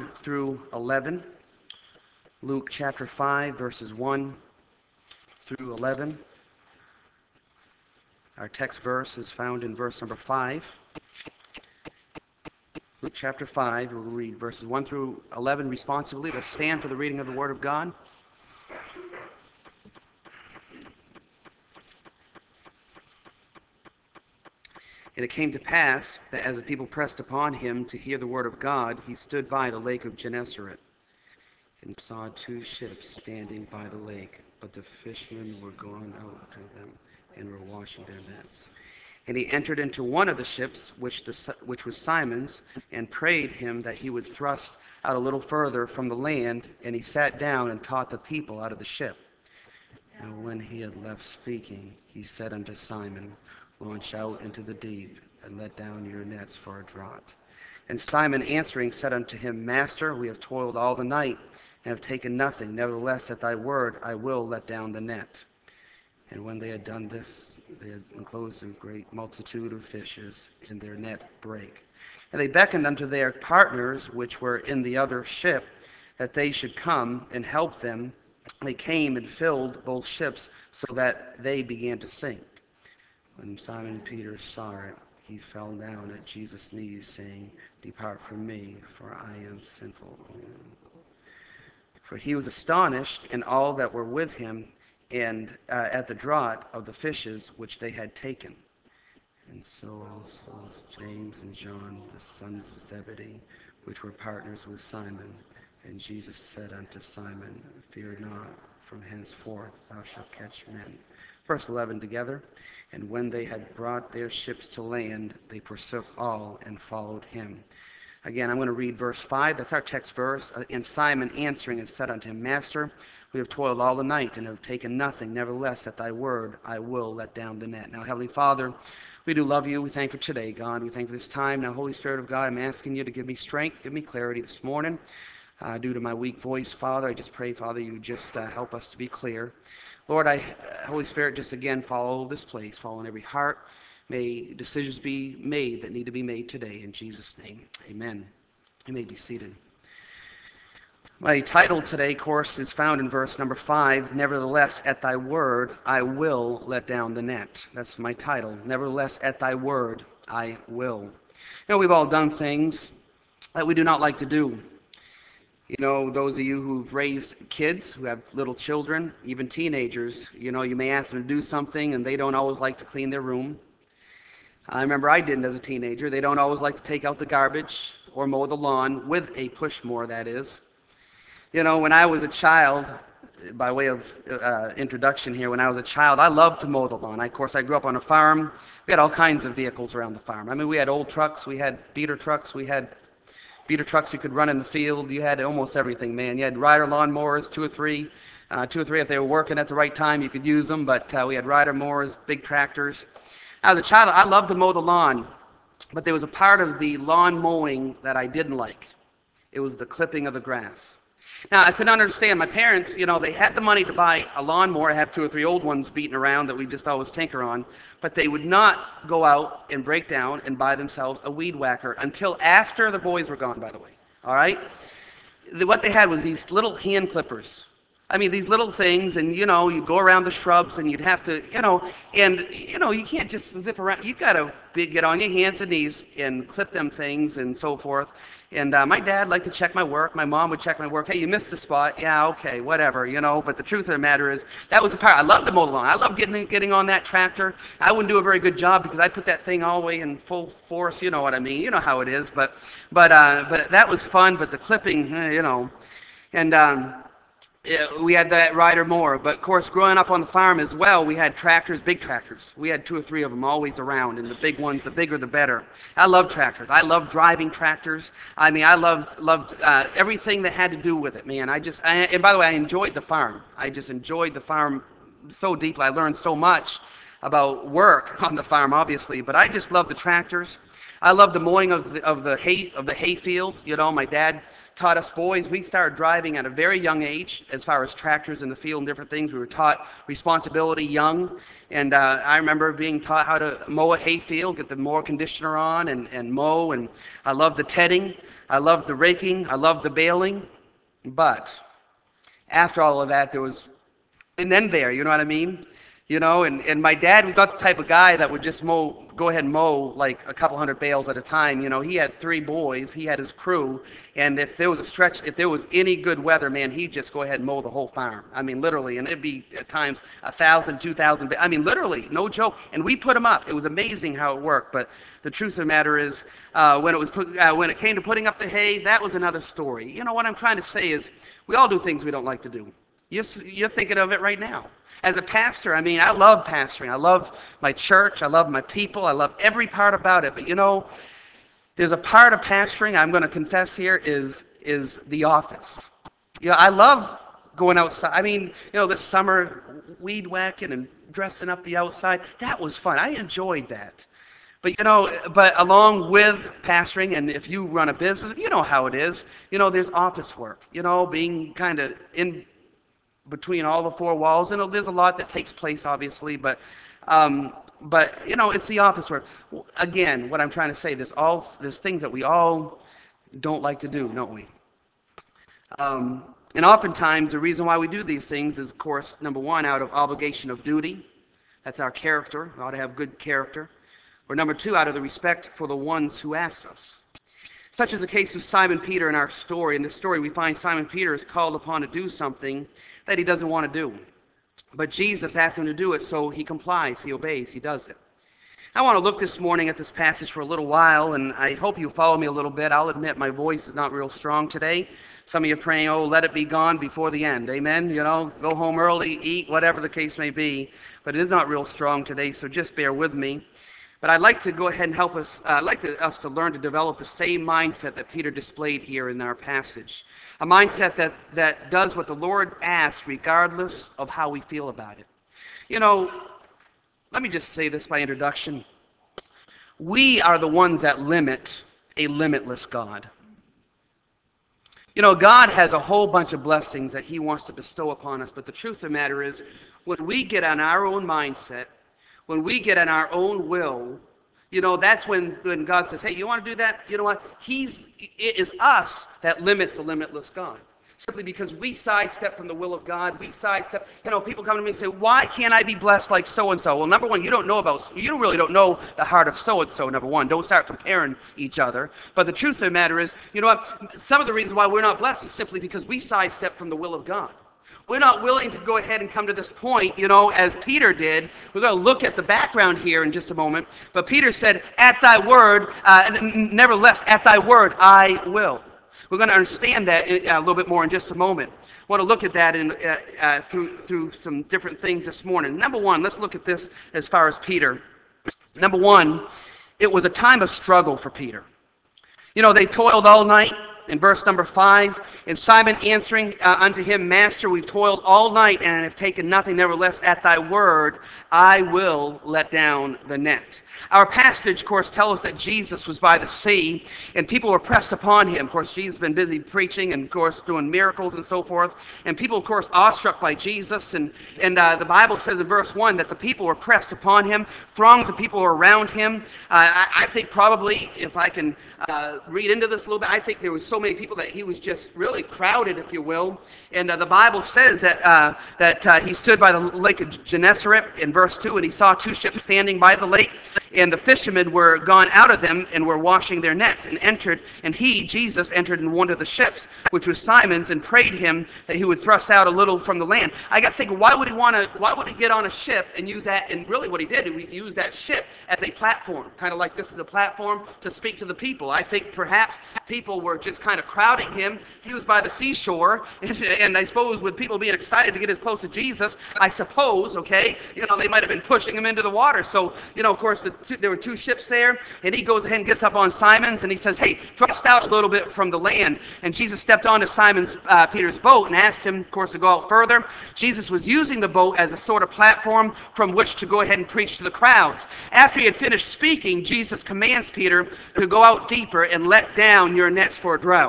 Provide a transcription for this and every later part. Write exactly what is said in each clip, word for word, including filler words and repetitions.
through eleven. Luke chapter five, verses one through eleven. Our text verse is found in verse number five. Luke chapter five, we'll read verses one through eleven responsively. Let's stand for the reading of the Word of God. And it came to pass that as the people pressed upon him to hear the word of God, he stood by the lake of Gennesaret and saw two ships standing by the lake, but the fishermen were gone out to them and were washing their nets. And he entered into one of the ships, which, the, which was Simon's, and prayed him that he would thrust out a little further from the land, and he sat down and taught the people out of the ship. And when he had left speaking, he said unto Simon, Launch out into the deep, and let down your nets for a draught. And Simon answering said unto him, Master, we have toiled all the night, and have taken nothing. Nevertheless, at thy word I will let down the net. And when they had done this, they had enclosed a great multitude of fishes, and their net brake. And they beckoned unto their partners, which were in the other ship, that they should come and help them. They came and filled both ships, so that they began to sink. When Simon Peter saw it, he fell down at Jesus' knees, saying, Depart from me, for I am sinful. For he was astonished, and all that were with him, and uh, at the draught of the fishes which they had taken. And so also James and John, the sons of Zebedee, which were partners with Simon. And Jesus said unto Simon, Fear not, from henceforth thou shalt catch men. Verse eleven together. And when they had brought their ships to land, they forsook all and followed him. Again, I'm going to read verse five. That's our text verse. And Simon answering and said unto him, Master, we have toiled all the night and have taken nothing. Nevertheless, at thy word I will let down the net. Now, Heavenly Father, we do love you. We thank you for today, God. We thank you for this time. Now, Holy Spirit of God, I'm asking you to give me strength, give me clarity this morning. Uh, due to my weak voice, Father, I just pray, Father, you just uh, help us to be clear. Lord, I, uh, Holy Spirit, just again follow this place, follow in every heart. May decisions be made that need to be made today. In Jesus' name, amen. You may be seated. My title today, of course, is found in verse number five. Nevertheless, at thy word, I will let down the net. That's my title. Nevertheless, at thy word, I will. You know, we've all done things that we do not like to do. You know, those of you who've raised kids, who have little children, even teenagers, you know, you may ask them to do something and they don't always like to clean their room. I remember I didn't as a teenager. They don't always like to take out the garbage or mow the lawn, with a push mower, that is. You know, when I was a child, by way of uh, introduction here, when I was a child, I loved to mow the lawn. I, of course, I grew up on a farm. We had all kinds of vehicles around the farm. I mean, we had old trucks, we had beater trucks, we had beater trucks you could run in the field. You had almost everything, man. You had rider lawn mowers, two or three. Uh, two or three, if they were working at the right time, you could use them. But uh, we had rider mowers, big tractors. As a child, I loved to mow the lawn. But there was a part of the lawn mowing that I didn't like. It was the clipping of the grass. Now, I couldn't understand. My parents, you know, they had the money to buy a lawnmower. I have two or three old ones beating around that we just always tinker on. But they would not go out and break down and buy themselves a weed whacker until after the boys were gone, by the way. All right? What they had was these little hand clippers. I mean, these little things, and, you know, you'd go around the shrubs, and you'd have to, you know, and, you know, you can't just zip around. You got to get on your hands and knees and clip them things and so forth. And uh, my dad liked to check my work. My mom would check my work. Hey, you missed a spot. Yeah, okay, whatever, you know. But the truth of the matter is, that was the part. I loved to mow the lawn. I loved getting getting on that tractor. I wouldn't do a very good job because I put that thing all the way in full force. You know what I mean. You know how it is. But but uh, but that was fun. But the clipping, eh, you know, and. Um, Yeah, we had that rider mower, but of course, growing up on the farm as well, we had tractors, big tractors. We had two or three of them always around, and the big ones, the bigger the better. I love tractors. I love driving tractors. I mean, I loved loved uh, everything that had to do with it, man. I just, I, and by the way, I enjoyed the farm. I just enjoyed the farm so deeply. I learned so much about work on the farm, obviously, but I just love the tractors. I love the mowing of the, of the hay of the hay field. You know, my dad taught us boys. We started driving at a very young age as far as tractors in the field and different things. We were taught responsibility young. And uh, I remember being taught how to mow a hay field, get the mower conditioner on and, and mow. And I loved the tedding. I loved the raking. I loved the baling. But after all of that, there was an end there. You know what I mean? You know, and, and my dad was not the type of guy that would just mow, go ahead and mow like a couple hundred bales at a time. You know, he had three boys, he had his crew, and if there was a stretch, if there was any good weather, man, he'd just go ahead and mow the whole farm. I mean, literally, and it'd be at times a thousand, two thousand. I mean, literally, no joke. And we put him up. It was amazing how it worked. But the truth of the matter is, uh, when it was put, uh, when it came to putting up the hay, that was another story. You know what I'm trying to say is, we all do things we don't like to do. You're, you're thinking of it right now. As a pastor, I mean, I love pastoring. I love my church. I love my people. I love every part about it. But you know, there's a part of pastoring, I'm going to confess here, is is the office. You know, I love going outside. I mean, you know, this summer, weed whacking and dressing up the outside, that was fun. I enjoyed that. But you know, but along with pastoring, and if you run a business, you know how it is. You know, there's office work. You know, being kind of in between all the four walls, and there's a lot that takes place, obviously, but um, but you know, it's the office work. Again, what I'm trying to say, there's all there's things that we all don't like to do, don't we? Um, and oftentimes, the reason why we do these things is, of course, number one, out of obligation of duty. That's our character. We ought to have good character. Or number two, out of the respect for the ones who ask us. Such is the case of Simon Peter in our story. In this story, we find Simon Peter is called upon to do something that he doesn't want to do. But Jesus asks him to do it, so he complies, he obeys, he does it. I want to look this morning at this passage for a little while, and I hope you follow me a little bit. I'll admit my voice is not real strong today. Some of you are praying, oh, let it be gone before the end. Amen? You know, go home early, eat, whatever the case may be. But it is not real strong today, so just bear with me. But I'd like to go ahead and help us, uh, I'd like to, us to learn to develop the same mindset that Peter displayed here in our passage. A mindset that, that does what the Lord asks regardless of how we feel about it. You know, let me just say this by introduction. We are the ones that limit a limitless God. You know, God has a whole bunch of blessings that he wants to bestow upon us, but the truth of the matter is, when we get on our own mindset, when we get in our own will, you know, that's when, when God says, hey, you want to do that? You know what? He's, it is us that limits a limitless God. Simply because we sidestep from the will of God. We sidestep. You know, people come to me and say, why can't I be blessed like so-and-so? Well, number one, you don't know about, you really don't know the heart of so-and-so, number one. Don't start comparing each other. But the truth of the matter is, you know what? Some of the reasons why we're not blessed is simply because we sidestep from the will of God. We're not willing to go ahead and come to this point, you know, as Peter did. We're going to look at the background here in just a moment. But Peter said, at thy word, uh, nevertheless, at thy word, I will. We're going to understand that a little bit more in just a moment. I want to look at that in, uh, uh, through, through some different things this morning. Number one, let's look at this as far as Peter. Number one, it was a time of struggle for Peter. You know, they toiled all night. In verse number five, and Simon answering uh, unto him, Master, we've toiled all night and have taken nothing. Nevertheless, at thy word, I will let down the net. Our passage, of course, tells us that Jesus was by the sea and people were pressed upon him. Of course, Jesus has been busy preaching and, of course, doing miracles and so forth. And people, of course, awestruck by Jesus. And, and uh, the Bible says in verse one that the people were pressed upon him. Throngs of people were around him. Uh, I, I think probably, if I can uh, read into this a little bit, I think there was so many people that he was just really crowded, if you will. And uh, the Bible says that uh, that uh, he stood by the lake of Gennesaret in verse two, and he saw two ships standing by the lake, and the fishermen were gone out of them and were washing their nets, and entered, and he, Jesus, entered in one of the ships, which was Simon's, and prayed him that he would thrust out a little from the land. I got to think, why would he want to? Why would he get on a ship and use that? And really, what he did, he used that ship as a platform, kind of like this is a platform to speak to the people. I think perhaps people were just kind of crowding him. He was by the seashore, and, and I suppose with people being excited to get as close to Jesus, I suppose, okay, you know, they might have been pushing him into the water. So, you know, of course, the two, there were two ships there, and he goes ahead and gets up on Simon's, and he says, hey, thrust out a little bit from the land. And Jesus stepped onto Simon's, uh, Peter's boat and asked him, of course, to go out further. Jesus was using the boat as a sort of platform from which to go ahead and preach to the crowds. After he had finished speaking, Jesus commands Peter to go out deeper and let down your nets for a drought.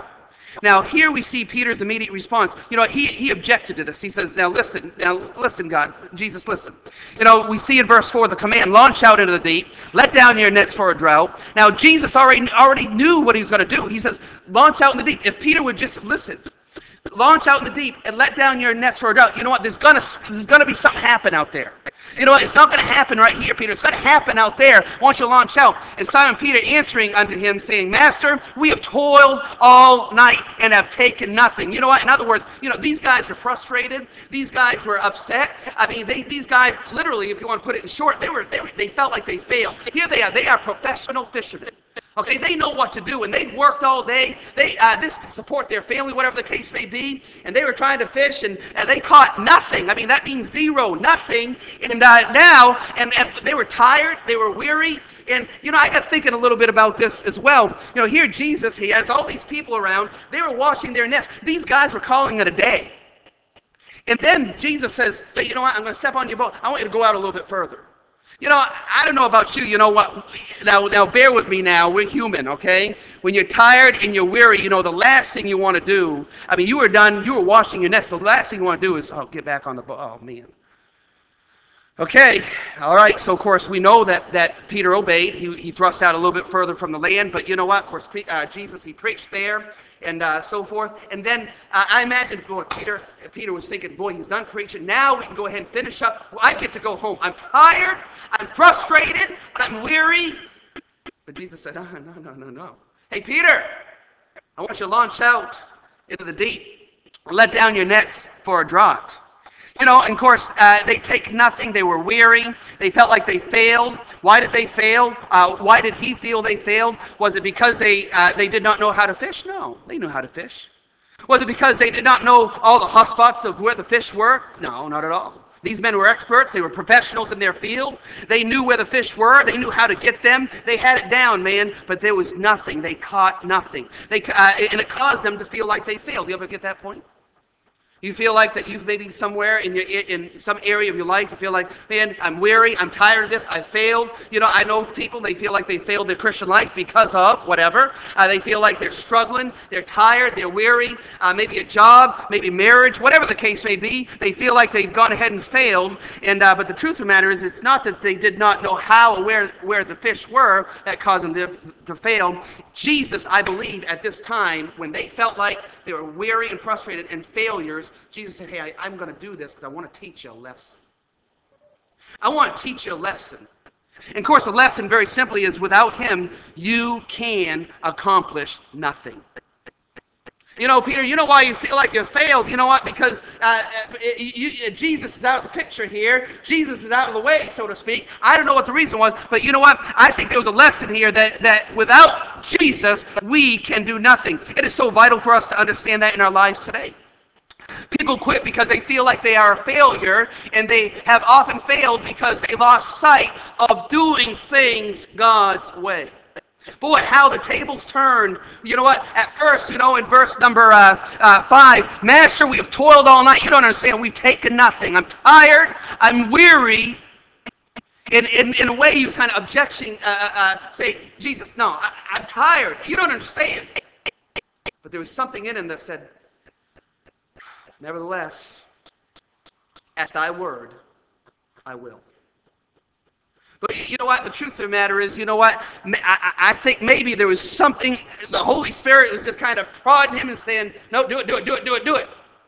Now, here we see Peter's immediate response. You know, he, he objected to this. He says, now listen, now listen, God, Jesus, listen. You know, we see in verse four the command, launch out into the deep, let down your nets for a drought. Now, Jesus already, already knew what he was going to do. He says, launch out in the deep. If Peter would just listen, launch out in the deep and let down your nets for a drought. You know what? There's gonna there's gonna be something happen out there. You know what? It's not gonna happen right here, Peter. It's gonna happen out there once you launch out. And Simon Peter answering unto him, saying, Master, we have toiled all night and have taken nothing. You know what? In other words, you know, these guys were frustrated. These guys were upset. I mean, they, these guys literally, if you want to put it in short, they were they, they felt like they failed. Here they are. They are professional fishermen. Okay, they know what to do, and they worked all day. They uh, this to support their family, whatever the case may be, and they were trying to fish, and, and they caught nothing. I mean, that means zero, nothing. And uh, now, and, and they were tired, they were weary, and you know, I got thinking a little bit about this as well. You know, here Jesus, he has all these people around. They were washing their nets. These guys were calling it a day, and then Jesus says, "Hey, you know what? I'm going to step on your boat. I want you to go out a little bit further." You know, I don't know about you, you know what, now, now bear with me now, we're human, okay? When you're tired and you're weary, you know, the last thing you want to do, I mean, you were done, you were washing your nets, the last thing you want to do is, oh, get back on the boat, oh, man. Okay, all right, so of course we know that, that Peter obeyed. He, he thrust out a little bit further from the land, but you know what, of course, uh, Jesus, he preached there and uh, so forth. And then uh, I imagine, boy, Peter, Peter was thinking, boy, he's done preaching. Now we can go ahead and finish up. Well, I get to go home. I'm tired, I'm frustrated, I'm weary. But Jesus said, oh, no, no, no, no. Hey, Peter, I want you to launch out into the deep and let down your nets for a draught. You know, and of course, uh, they take nothing. They were weary. They felt like they failed. Why did they fail? Uh, why did he feel they failed? Was it because they uh, they did not know how to fish? No, they knew how to fish. Was it because they did not know all the hotspots of where the fish were? No, not at all. These men were experts. They were professionals in their field. They knew where the fish were. They knew how to get them. They had it down, man, but there was nothing. They caught nothing. They, uh, and it caused them to feel like they failed. You ever get that point? You feel like that you've maybe somewhere in your in some area of your life, you feel like, man, I'm weary, I'm tired of this, I failed. You know, I know people, they feel like they failed their Christian life because of whatever. Uh, they feel like they're struggling, they're tired, they're weary, uh, maybe a job, maybe marriage, whatever the case may be. They feel like they've gone ahead and failed. And uh, but the truth of the matter is, it's not that they did not know how or where, where the fish were that caused them to, to fail. Jesus, I believe, at this time, when they felt like they were weary and frustrated and failures, Jesus said, hey, I, I'm going to do this because I want to teach you a lesson. I want to teach you a lesson. And of course, the lesson, very simply, is without him, you can accomplish nothing. You know, Peter, you know why you feel like you failed? You know what? Because uh, you, you, Jesus is out of the picture here. Jesus is out of the way, so to speak. I don't know what the reason was, but you know what? I think there was a lesson here that, that without Jesus, we can do nothing. It is so vital for us to understand that in our lives today. People quit because they feel like they are a failure, and they have often failed because they lost sight of doing things God's way. Boy, how the tables turned. You know what? At first, you know, in verse number uh, uh, five, Master, we have toiled all night. You don't understand. We've taken nothing. I'm tired. I'm weary. In, in, in a way, he was kind of objecting, uh, uh, uh, say, Jesus, no, I, I'm tired. You don't understand. But there was something in him that said, nevertheless, at thy word, I will. But you know what? The truth of the matter is, you know what? I, I think maybe there was something, the Holy Spirit was just kind of prodding him and saying, no, do it, do it, do it, do it, do it.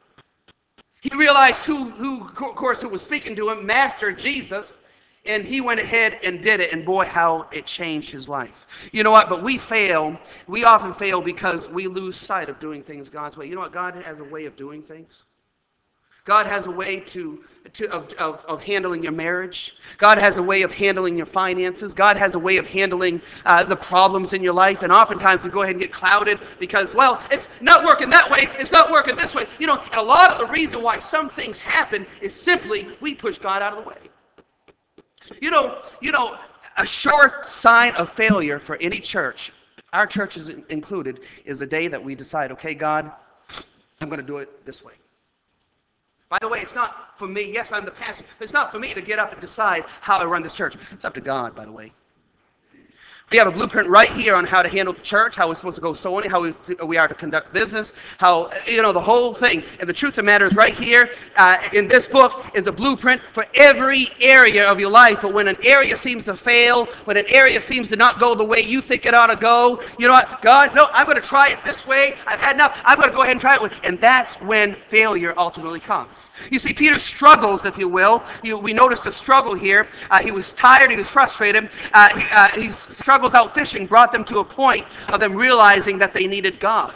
He realized who, who, of course, who was speaking to him, Master Jesus, and he went ahead and did it, and boy, how it changed his life. You know what? But we fail. We often fail because we lose sight of doing things God's way. You know what? God has a way of doing things. God has a way to, to of, of, of handling your marriage. God has a way of handling your finances. God has a way of handling uh, the problems in your life. And oftentimes we go ahead and get clouded because, well, it's not working that way. It's not working this way. You know, and a lot of the reason why some things happen is simply we push God out of the way. You know, you know, a short sign of failure for any church, our church is included, is the day that we decide, okay, God, I'm going to do it this way. By the way, it's not for me. Yes, I'm the pastor. It's not for me to get up and decide how I run this church. It's up to God, by the way. We have a blueprint right here on how to handle the church, how we're supposed to go sowing, how we, we are to conduct business, how, you know, the whole thing. And the truth of the matter is right here uh, in this book is a blueprint for every area of your life. But when an area seems to fail, when an area seems to not go the way you think it ought to go, you know what? God, no, I'm going to try it this way. I've had enough. I'm going to go ahead and try it. And that's when failure ultimately comes. You see, Peter struggles, if you will. You, we notice the struggle here. Uh, he was tired. He was frustrated. Uh, he, uh, he struggles out fishing, brought them to a point of them realizing that they needed God.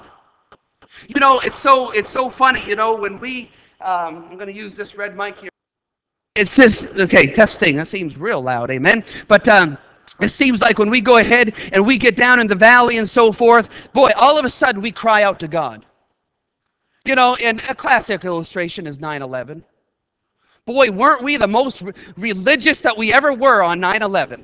You know, it's so it's so funny. You know, when we, um, I'm going to use this red mic here. It says, okay, testing. That seems real loud, amen. But um, it seems like when we go ahead and we get down in the valley and so forth, boy, all of a sudden we cry out to God. You know, and a classic illustration is nine eleven. Boy, weren't we the most re- religious that we ever were on nine eleven.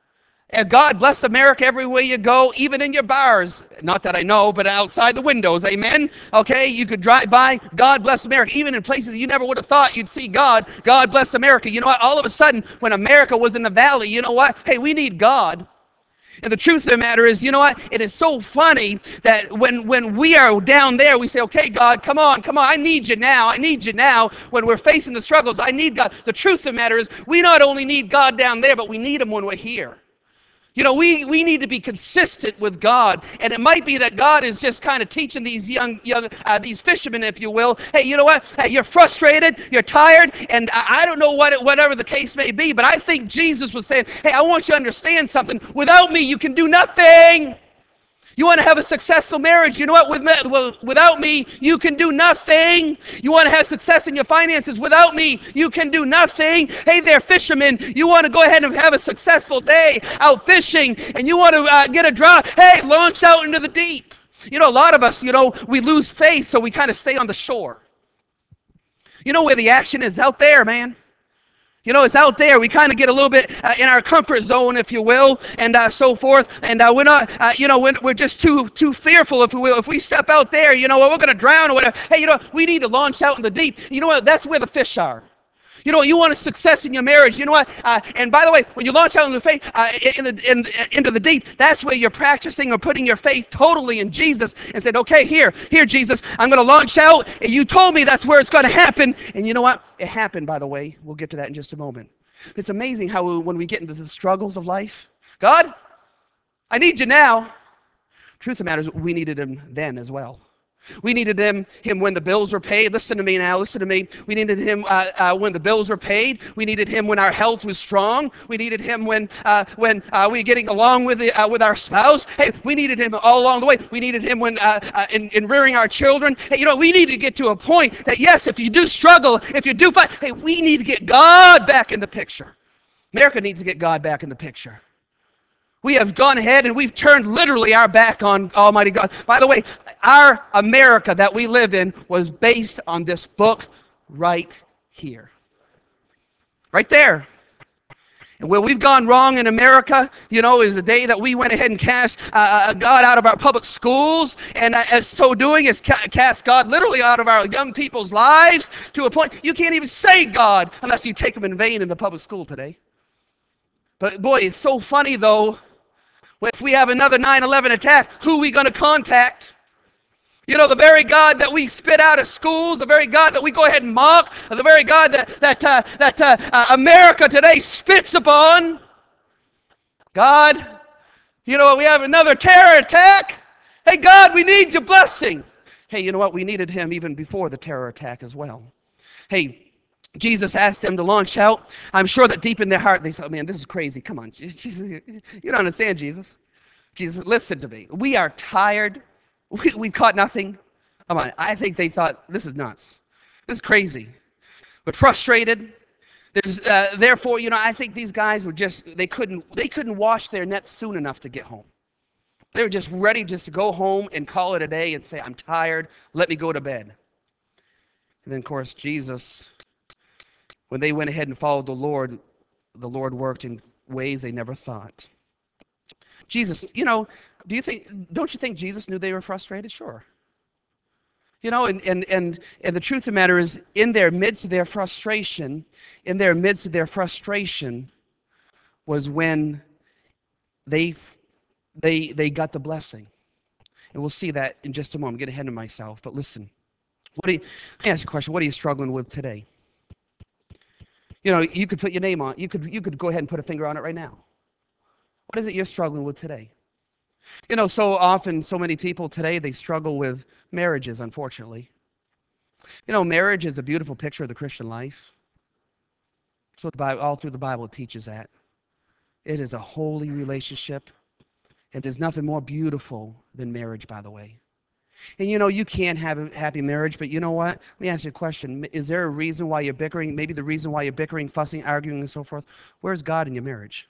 And God bless America everywhere you go, even in your bars. Not that I know, but outside the windows, amen? Okay, you could drive by, God bless America. Even in places you never would have thought you'd see God, God bless America. You know what? All of a sudden, when America was in the valley, you know what? Hey, we need God. And the truth of the matter is, you know what? It is so funny that when, when we are down there, we say, okay, God, come on, come on. I need you now. I need you now. When we're facing the struggles, I need God. The truth of the matter is, we not only need God down there, but we need him when we're here. You know, we, we need to be consistent with God. And it might be that God is just kind of teaching these young, young uh, these fishermen, if you will, hey, you know what? Hey, you're frustrated, you're tired, and I, I don't know what it, whatever the case may be, but I think Jesus was saying, hey, I want you to understand something. Without me, you can do nothing. You want to have a successful marriage, you know what? With me, well, without me, you can do nothing. You want to have success in your finances, without me, you can do nothing. Hey there, fishermen, you want to go ahead and have a successful day out fishing, and you want to uh, get a draw, hey, launch out into the deep. You know, a lot of us, you know, we lose faith, so we kind of stay on the shore. You know where the action is? Out there, man. You know, it's out there. We kind of get a little bit uh, in our comfort zone, if you will, and uh, so forth. And uh, we're not, uh, you know, we're, we're just too too fearful, if we will. If we step out there, you know, we're going to drown or whatever. Hey, you know, we need to launch out in the deep. You know what? That's where the fish are. You know, you want a success in your marriage. You know what? Uh, and by the way, when you launch out in the faith, uh, in the, in, into the deep, that's where you're practicing or putting your faith totally in Jesus and said, okay, here, here, Jesus, I'm going to launch out. And you told me that's where it's going to happen. And you know what? It happened, by the way. We'll get to that in just a moment. It's amazing how we, when we get into the struggles of life, God, I need you now. Truth of the matter is, we needed him then as well. We needed him, him when the bills were paid. Listen to me now, listen to me. We needed him uh, uh, when the bills were paid. We needed him when our health was strong. We needed him when uh, when uh, we were getting along with the, uh, with our spouse. Hey, we needed him all along the way. We needed him when uh, uh, in, in rearing our children. Hey, you know, we need to get to a point that, yes, if you do struggle, if you do fight, hey, we need to get God back in the picture. America needs to get God back in the picture. We have gone ahead and we've turned literally our back on Almighty God. By the way, our America that we live in was based on this book right here. Right there. And where we've gone wrong in America, you know, is the day that we went ahead and cast uh, God out of our public schools. And uh, as so doing is ca- cast God literally out of our young people's lives to a point you can't even say God unless you take them in vain in the public school today. But boy, it's so funny though. If we have another nine eleven attack, who are we going to contact? You know, the very God that we spit out of schools, the very God that we go ahead and mock, the very God that, that, uh, that uh, uh, America today spits upon. God, you know, we have another terror attack. Hey, God, we need your blessing. Hey, you know what? We needed him even before the terror attack as well. Hey, Jesus asked them to launch out. I'm sure that deep in their heart, they said, oh, man, this is crazy. Come on, Jesus, you don't understand, Jesus. Jesus, listen to me. We are tired. We, we caught nothing. Come on, I think they thought, this is nuts. This is crazy. But frustrated. There's, uh, therefore, you know, I think these guys were just, they couldn't, they couldn't wash their nets soon enough to get home. They were just ready just to go home and call it a day and say, I'm tired. Let me go to bed. And then, of course, Jesus, when they went ahead and followed the Lord, the Lord worked in ways they never thought. Jesus, you know, do you think, don't you think Jesus knew they were frustrated? Sure. You know, and, and, and, and the truth of the matter is, in their midst of their frustration, in their midst of their frustration was when they they they got the blessing. And we'll see that in just a moment. I'm getting ahead of myself. But listen, what do you, let me ask you a question. What are you struggling with today? You know, you could put your name on. You could you could go ahead and put a finger on it right now. What is it you're struggling with today? You know, so often, so many people today, they struggle with marriages, unfortunately. You know, marriage is a beautiful picture of the Christian life. So the Bible, all through the Bible, it teaches that. It is a holy relationship. And there's nothing more beautiful than marriage, by the way. And you know, you can have a happy marriage, but you know what? Let me ask you a question. Is there a reason why you're bickering? Maybe the reason why you're bickering, fussing, arguing, and so forth? Where's God in your marriage?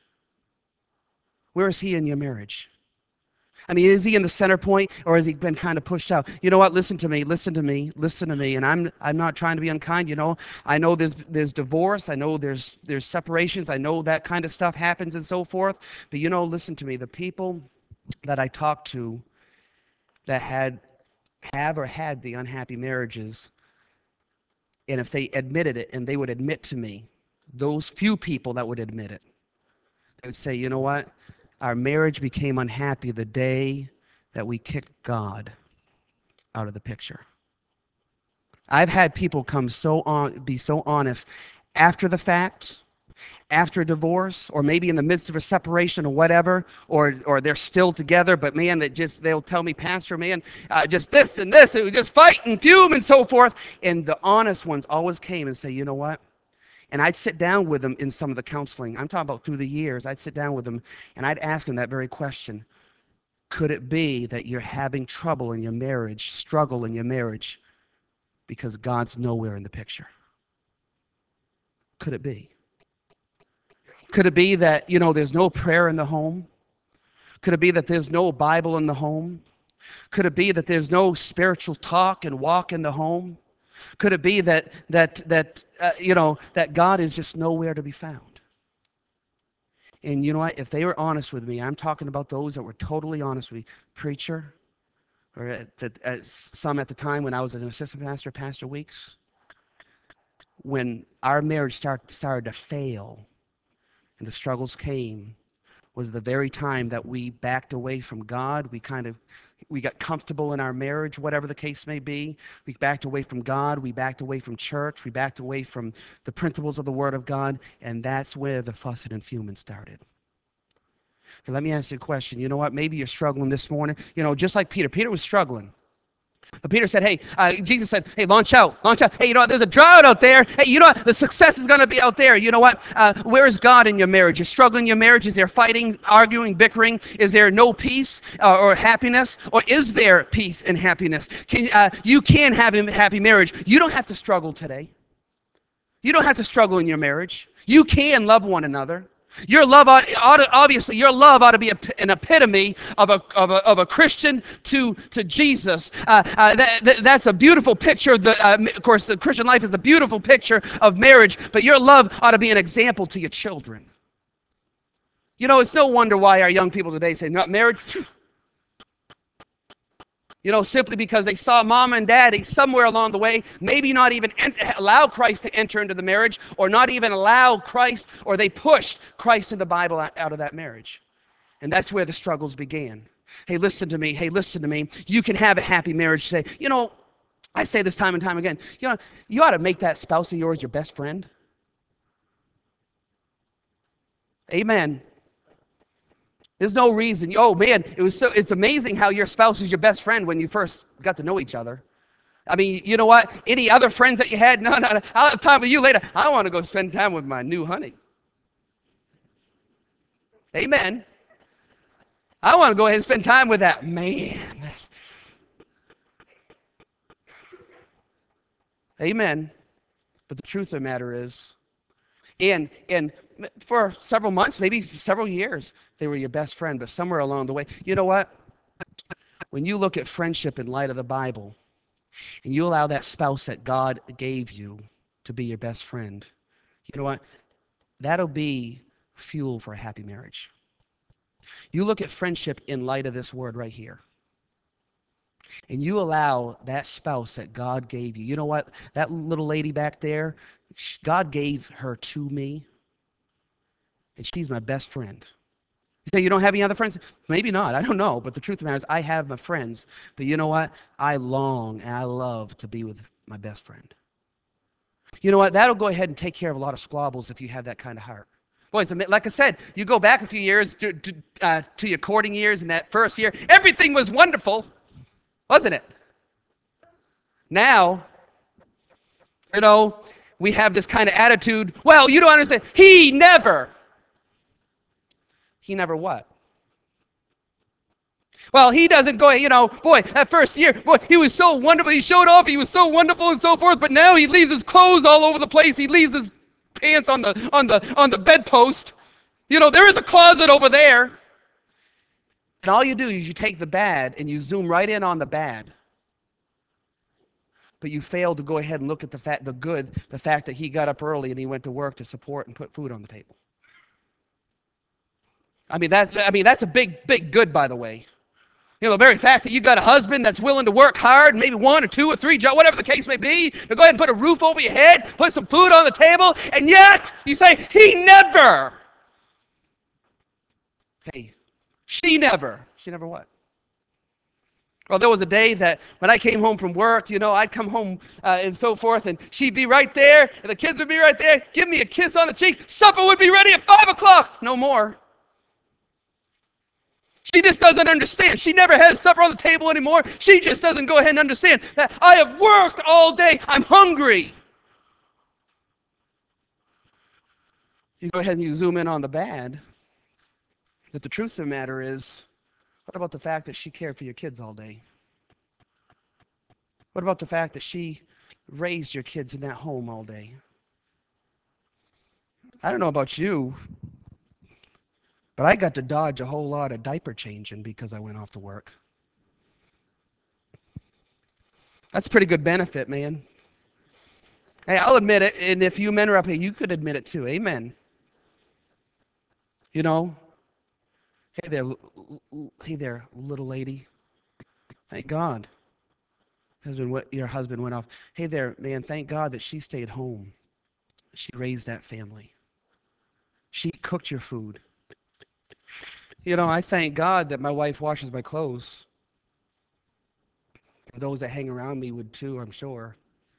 Where is He in your marriage? I mean, is He in the center point, or has He been kind of pushed out? You know what? Listen to me. Listen to me. Listen to me. And I'm I'm not trying to be unkind. You know, I know there's there's divorce. I know there's there's separations. I know that kind of stuff happens and so forth. But you know, listen to me. The people that I talk to that had have or had the unhappy marriages, and if they admitted it, and they would admit to me, those few people that would admit it, they would say, you know what? Our marriage became unhappy the day that we kicked God out of the picture. I've had people come so on, be so honest after the fact, after a divorce, or maybe in the midst of a separation or whatever, or or they're still together, but man, that just they'll tell me, Pastor, man, uh, just this and this, it would just fight and fume and so forth. And the honest ones always came and say, you know what? And I'd sit down with them in some of the counseling. I'm talking about through the years. I'd sit down with them and I'd ask them that very question. Could it be that you're having trouble in your marriage, struggle in your marriage, because God's nowhere in the picture? Could it be? Could it be that, you know, there's no prayer in the home? Could it be that there's no Bible in the home? Could it be that there's no spiritual talk and walk in the home? Could it be that that that uh, you know that God is just nowhere to be found? And you know what? If they were honest with me, I'm talking about those that were totally honest with me, preacher, or at the, at some at the time when I was an assistant pastor, Pastor Weeks, when our marriage start, started to fail and the struggles came, was the very time that we backed away from God. We kind of, we got comfortable in our marriage, whatever the case may be. We backed away from God. We backed away from church. We backed away from the principles of the Word of God. And that's where the fussing and fuming started. Okay, let me ask you a question. You know what? Maybe you're struggling this morning. You know, just like Peter. Peter was struggling. But Peter said, hey, uh, Jesus said, hey, launch out, launch out. Hey, you know what? There's a drought out there. Hey, you know what? The success is going to be out there. You know what? Uh, where is God in your marriage? You're struggling in your marriage. Is there fighting, arguing, bickering? Is there no peace uh, or happiness? Or is there peace and happiness? Can, uh, you can have a happy marriage. You don't have to struggle today. You don't have to struggle in your marriage. You can love one another. Your love, ought, ought, obviously, your love ought to be a, an epitome of a, of a, of a Christian to, to Jesus. Uh, uh, that, that, that's a beautiful picture. Of, the, uh, of course, the Christian life is a beautiful picture of marriage, but your love ought to be an example to your children. You know, it's no wonder why our young people today say, not marriage. You know, simply because they saw mom and daddy somewhere along the way, maybe not even ent- allow Christ to enter into the marriage, or not even allow Christ, or they pushed Christ in the Bible out of that marriage. And that's where the struggles began. Hey, listen to me. Hey, listen to me. You can have a happy marriage today. You know, I say this time and time again. You know, you ought to make that spouse of yours your best friend. Amen. There's no reason. Oh man, it was so. It's amazing how your spouse is your best friend when you first got to know each other. I mean, you know what? Any other friends that you had? No, no, no. I'll have time with you later. I want to go spend time with my new honey. Amen. I want to go ahead and spend time with that man. Amen. But the truth of the matter is, and and for several months, maybe several years, they were your best friend. But somewhere along the way, you know what? When you look at friendship in light of the Bible, and you allow that spouse that God gave you to be your best friend, you know what? That'll be fuel for a happy marriage. You look at friendship in light of this word right here, and you allow that spouse that God gave you. You know what? That little lady back there, God gave her to me, and she's my best friend. You say you don't have any other friends? Maybe not. I don't know. But the truth of the matter is I have my friends. But you know what? I long and I love to be with my best friend. You know what? That'll go ahead and take care of a lot of squabbles if you have that kind of heart. Boys, like I said, you go back a few years to, to, uh, to your courting years in that first year, everything was wonderful, wasn't it? Now, you know, we have this kind of attitude, well, you don't understand. He never. He never what? Well, he doesn't go, you know, boy, that first year, boy, he was so wonderful. He showed off. He was so wonderful and so forth. But now he leaves his clothes all over the place. He leaves his pants on the on the on the bedpost. You know, there is a closet over there. And all you do is you take the bad and you zoom right in on the bad. But you fail to go ahead and look at the fact, the good, the fact that he got up early and he went to work to support and put food on the table. I mean, that's, I mean, that's a big, big good, by the way. You know, the very fact that you got a husband that's willing to work hard, maybe one or two or three jobs, whatever the case may be, to go ahead and put a roof over your head, put some food on the table, and yet you say, he never. Hey, she never. She never what? Well, there was a day that when I came home from work, you know, I'd come home uh, and so forth, and she'd be right there, and the kids would be right there, give me a kiss on the cheek. Supper would be ready at five o'clock. No more. She just doesn't understand. She never has supper on the table anymore. She just doesn't go ahead and understand that I have worked all day. I'm hungry. You go ahead and you zoom in on the bad. But the truth of the matter is, what about the fact that she cared for your kids all day? What about the fact that she raised your kids in that home all day? I don't know about you, but I got to dodge a whole lot of diaper changing because I went off to work. That's a pretty good benefit, man. Hey, I'll admit it, and if you men are up here, you could admit it too. Amen. You know, hey there, hey there, little lady. Thank God. Husband, your husband went off. Hey there, man, thank God that she stayed home. She raised that family. She cooked your food. You know, I thank God that my wife washes my clothes. And those that hang around me would too, I'm sure.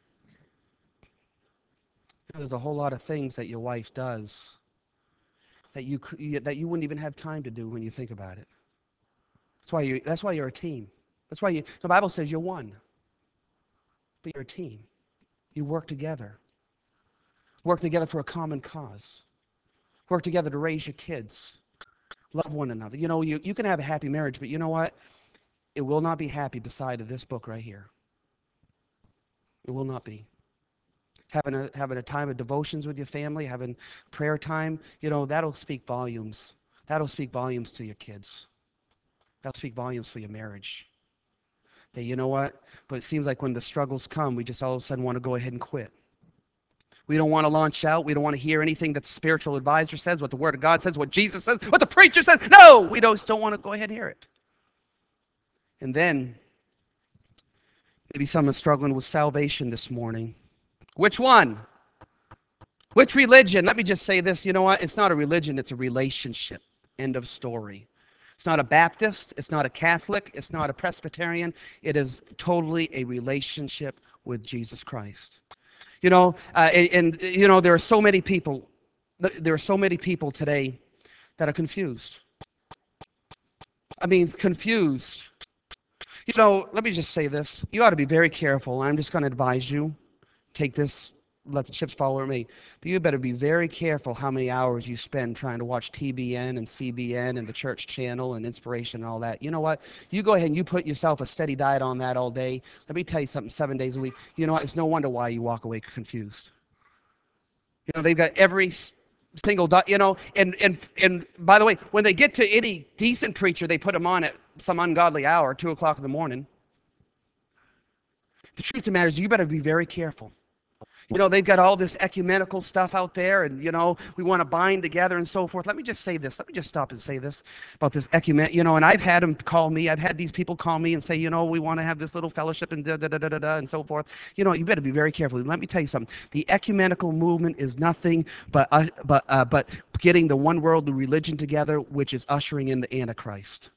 There's a whole lot of things that your wife does that you that you wouldn't even have time to do when you think about it. That's why you. That's why you're a team. That's why you. The Bible says you're one, but you're a team. You work together. Work together for a common cause. Work together to raise your kids. Love one another. You know, you, you can have a happy marriage, but you know what? It will not be happy beside of this book right here. It will not be. Having a, having a time of devotions with your family, having prayer time, you know, that'll speak volumes. That'll speak volumes to your kids. That'll speak volumes for your marriage. That, you know what? But it seems like when the struggles come, we just all of a sudden want to go ahead and quit. We don't want to launch out. We don't want to hear anything that the spiritual advisor says, what the Word of God says, what Jesus says, what the preacher says. No, we don't, just don't want to go ahead and hear it. And then, maybe someone's struggling with salvation this morning. Which one? Which religion? Let me just say this. You know what? It's not a religion. It's a relationship. End of story. It's not a Baptist. It's not a Catholic. It's not a Presbyterian. It is totally a relationship with Jesus Christ. You know, uh, and, and, you know, there are so many people, there are so many people today that are confused. I mean, confused. You know, let me just say this. You ought to be very careful. I'm just going to advise you. Take this, let the chips fall where it may. But you better be very careful how many hours you spend trying to watch T B N and C B N and the church channel and inspiration and all that. You know what? You go ahead and you put yourself a steady diet on that all day. Let me tell you something, seven days a week. You know what? It's no wonder why you walk away confused. You know, they've got every single, you know, and, and, and by the way, when they get to any decent preacher, they put them on at some ungodly hour, two o'clock in the morning. The truth of the matter is you better be very careful. You know, they've got all this ecumenical stuff out there, and, you know, we want to bind together and so forth. Let me just say this. Let me just stop and say this about this ecumen. You know, and I've had them call me. I've had these people call me and say, you know, we want to have this little fellowship and da da da da da da and so forth. You know, you better be very careful. Let me tell you something. The ecumenical movement is nothing but, uh, but, uh, but getting the one world religion together, which is ushering in the Antichrist.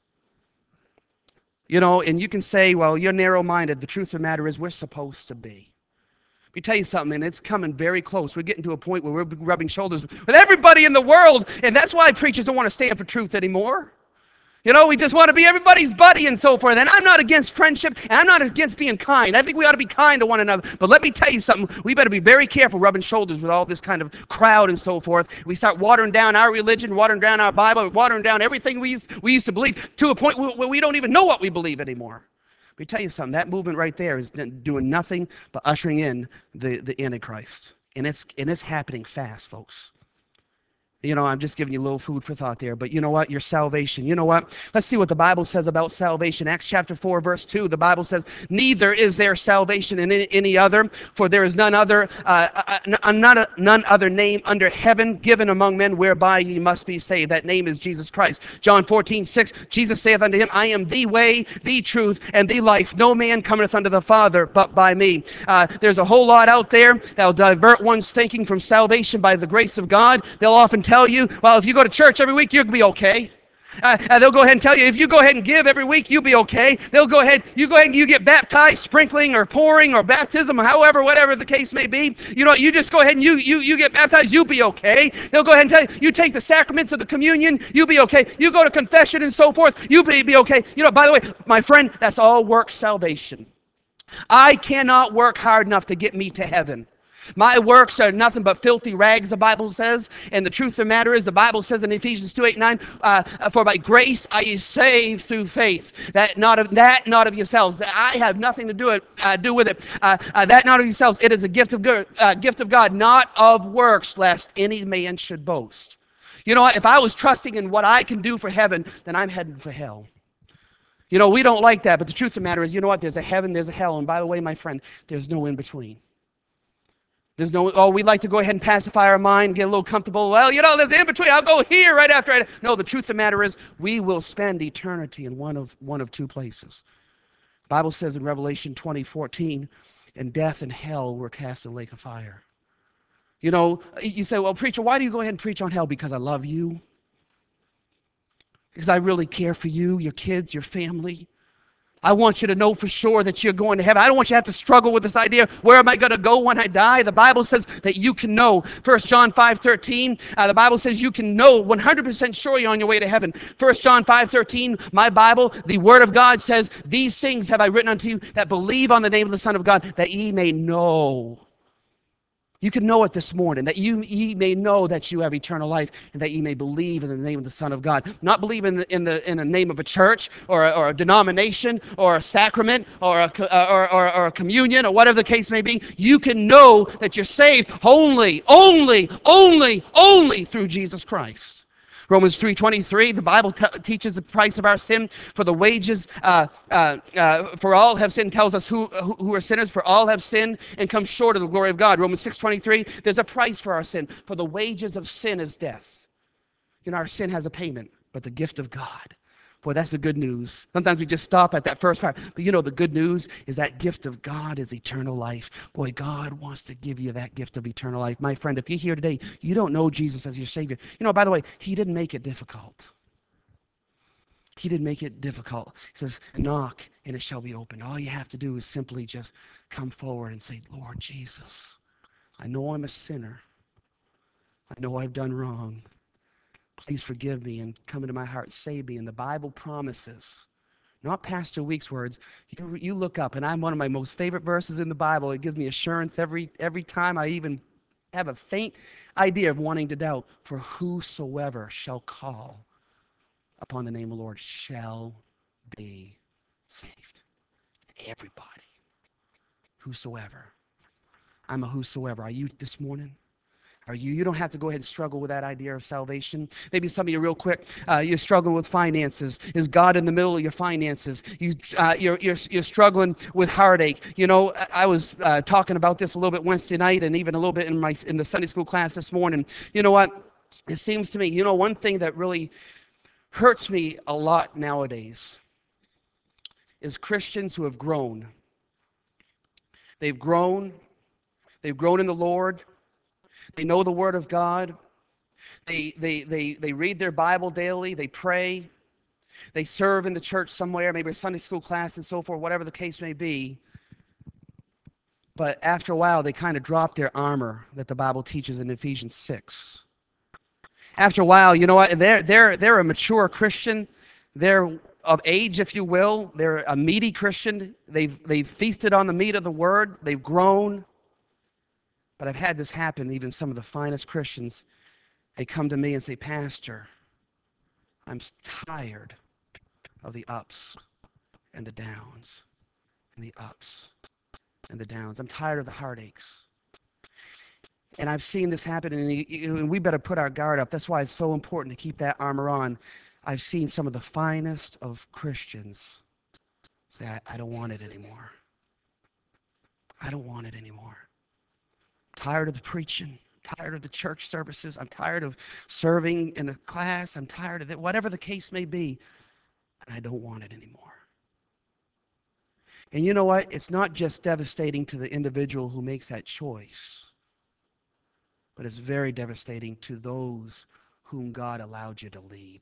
You know, and you can say, well, you're narrow-minded. The truth of the matter is we're supposed to be. Let me tell you something, and it's coming very close. We're getting to a point where we're rubbing shoulders with everybody in the world, and that's why preachers don't want to stand for truth anymore. You know, we just want to be everybody's buddy and so forth. And I'm not against friendship, and I'm not against being kind. I think we ought to be kind to one another. But let me tell you something. We better be very careful rubbing shoulders with all this kind of crowd and so forth. We start watering down our religion, watering down our Bible, watering down everything we used, we used to believe to a point where we don't even know what we believe anymore. Let me tell you something. That movement right there is doing nothing but ushering in the, the Antichrist. And it's, and it's happening fast, folks. You know, I'm just giving you a little food for thought there. But you know what? Your salvation. You know what? Let's see what the Bible says about salvation. Acts chapter four, verse two, the Bible says, neither is there salvation in any other, for there is none other, uh, uh, none, none other name under heaven given among men whereby ye must be saved. That name is Jesus Christ. John fourteen, six, Jesus saith unto him, I am the way, the truth, and the life. No man cometh unto the Father but by me. Uh, there's a whole lot out there that'll divert one's thinking from salvation by the grace of God. They'll often tell you, well, if you go to church every week, you'll be okay. Uh, uh, they'll go ahead and tell you, if you go ahead and give every week, you'll be okay. They'll go ahead, you go ahead and you get baptized, sprinkling or pouring or baptism, however, whatever the case may be. You know, you just go ahead and you you you get baptized, you'll be okay. They'll go ahead and tell you, you take the sacraments of the communion, you'll be okay. You go to confession and so forth, you'll be, be okay. You know, by the way, my friend, that's all works salvation. I cannot work hard enough to get me to heaven. My works are nothing but filthy rags, the Bible says. And the truth of the matter is, the Bible says in Ephesians two, eight, nine, uh, for by grace are you saved through faith. That not of that, not of yourselves. That I have nothing to do it, uh, do with it. Uh, uh, that not of yourselves. It is a gift of good, uh, gift of God, not of works, lest any man should boast. You know what? If I was trusting in what I can do for heaven, then I'm heading for hell. You know, we don't like that, but the truth of the matter is, you know what? There's a heaven, there's a hell. And by the way, my friend, there's no in between. There's no, oh, we like to go ahead and pacify our mind, get a little comfortable. Well, you know, there's in between. I'll go here right after I. No, the truth of the matter is, we will spend eternity in one of one of two places. The Bible says in Revelation twenty, fourteen, and death and hell were cast in a lake of fire. You know, you say, well, preacher, why do you go ahead and preach on hell? Because I love you. Because I really care for you, your kids, your family. I want you to know for sure that you're going to heaven. I don't want you to have to struggle with this idea, where am I going to go when I die? The Bible says that you can know. First John five thirteen, uh, the Bible says you can know one hundred percent sure you're on your way to heaven. First John five thirteen, my Bible, the Word of God says, these things have I written unto you that believe on the name of the Son of God, that ye may know. You can know it this morning, that you ye may know that you have eternal life, and that ye may believe in the name of the Son of God. Not believe in the in the in the name of a church or a, or a denomination or a sacrament or a or, or, or a communion or whatever the case may be. You can know that you're saved only, only, only, only through Jesus Christ. Romans three twenty-three, the Bible t- teaches the price of our sin. For the wages, uh, uh, uh, for all have sinned, tells us who, who who are sinners. For all have sinned and come short of the glory of God. Romans six twenty-three, there's a price for our sin. For the wages of sin is death. You know, our sin has a payment, but the gift of God. Boy, that's the good news. Sometimes we just stop at that first part. But you know, the good news is that gift of God is eternal life. Boy, God wants to give you that gift of eternal life. My friend, if you're here today, you don't know Jesus as your Savior. You know, by the way, He didn't make it difficult. He didn't make it difficult. He says, knock and it shall be opened. All you have to do is simply just come forward and say, Lord Jesus, I know I'm a sinner. I know I've done wrong. Please forgive me and come into my heart, save me. And the Bible promises, not Pastor Week's words, you, you look up, and I'm one of my most favorite verses in the Bible. It gives me assurance every, every time I even have a faint idea of wanting to doubt. For whosoever shall call upon the name of the Lord shall be saved. Everybody. Whosoever. I'm a whosoever. Are you this morning? Are you? You don't have to go ahead and struggle with that idea of salvation. Maybe some of you, real quick, uh, you're struggling with finances. Is God in the middle of your finances? You, uh, you're, you're, you're struggling with heartache. You know, I I was uh, talking about this a little bit Wednesday night, and even a little bit in my in the Sunday school class this morning. You know what? It seems to me, you know, one thing that really hurts me a lot nowadays is Christians who have grown. They've grown. They've grown in the Lord. They know the Word of God. They, they, they, they read their Bible daily. They pray. They serve in the church somewhere, maybe a Sunday school class and so forth, whatever the case may be. But after a while, they kind of drop their armor that the Bible teaches in Ephesians six. After a while, you know what? They're, they're, they're a mature Christian. They're of age, if you will. They're a meaty Christian. They've, they've feasted on the meat of the Word. They've grown. But I've had this happen, even some of the finest Christians. They come to me and say, Pastor, I'm tired of the ups and the downs and the ups and the downs. I'm tired of the heartaches. And I've seen this happen, and we better put our guard up. That's why it's so important to keep that armor on. I've seen some of the finest of Christians say, I, I don't want it anymore. I don't want it anymore. I'm tired of the preaching. I'm tired of the church services. I'm tired of serving in a class. I'm tired of it, whatever the case may be. And I don't want it anymore. And you know what? It's not just devastating to the individual who makes that choice, but it's very devastating to those whom God allowed you to lead.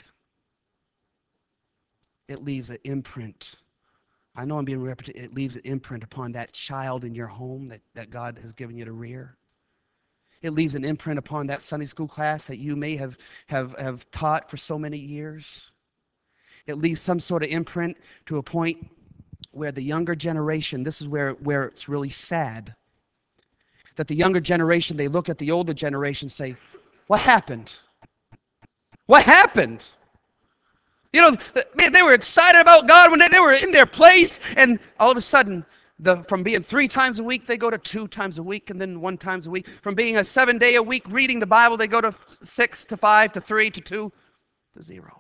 It leaves an imprint. I know I'm being repetitive. It leaves an imprint upon that child in your home that, that God has given you to rear. It leaves an imprint upon that Sunday school class that you may have, have, have taught for so many years. It leaves some sort of imprint to a point where the younger generation, this is where, where it's really sad, that the younger generation, they look at the older generation and say, what happened? What happened? You know, man, they were excited about God when they, they were in their place, and all of a sudden, the, from being three times a week, they go to two times a week, and then one times a week. From being a seven day a week reading the Bible, they go to six to five to three to two to zero.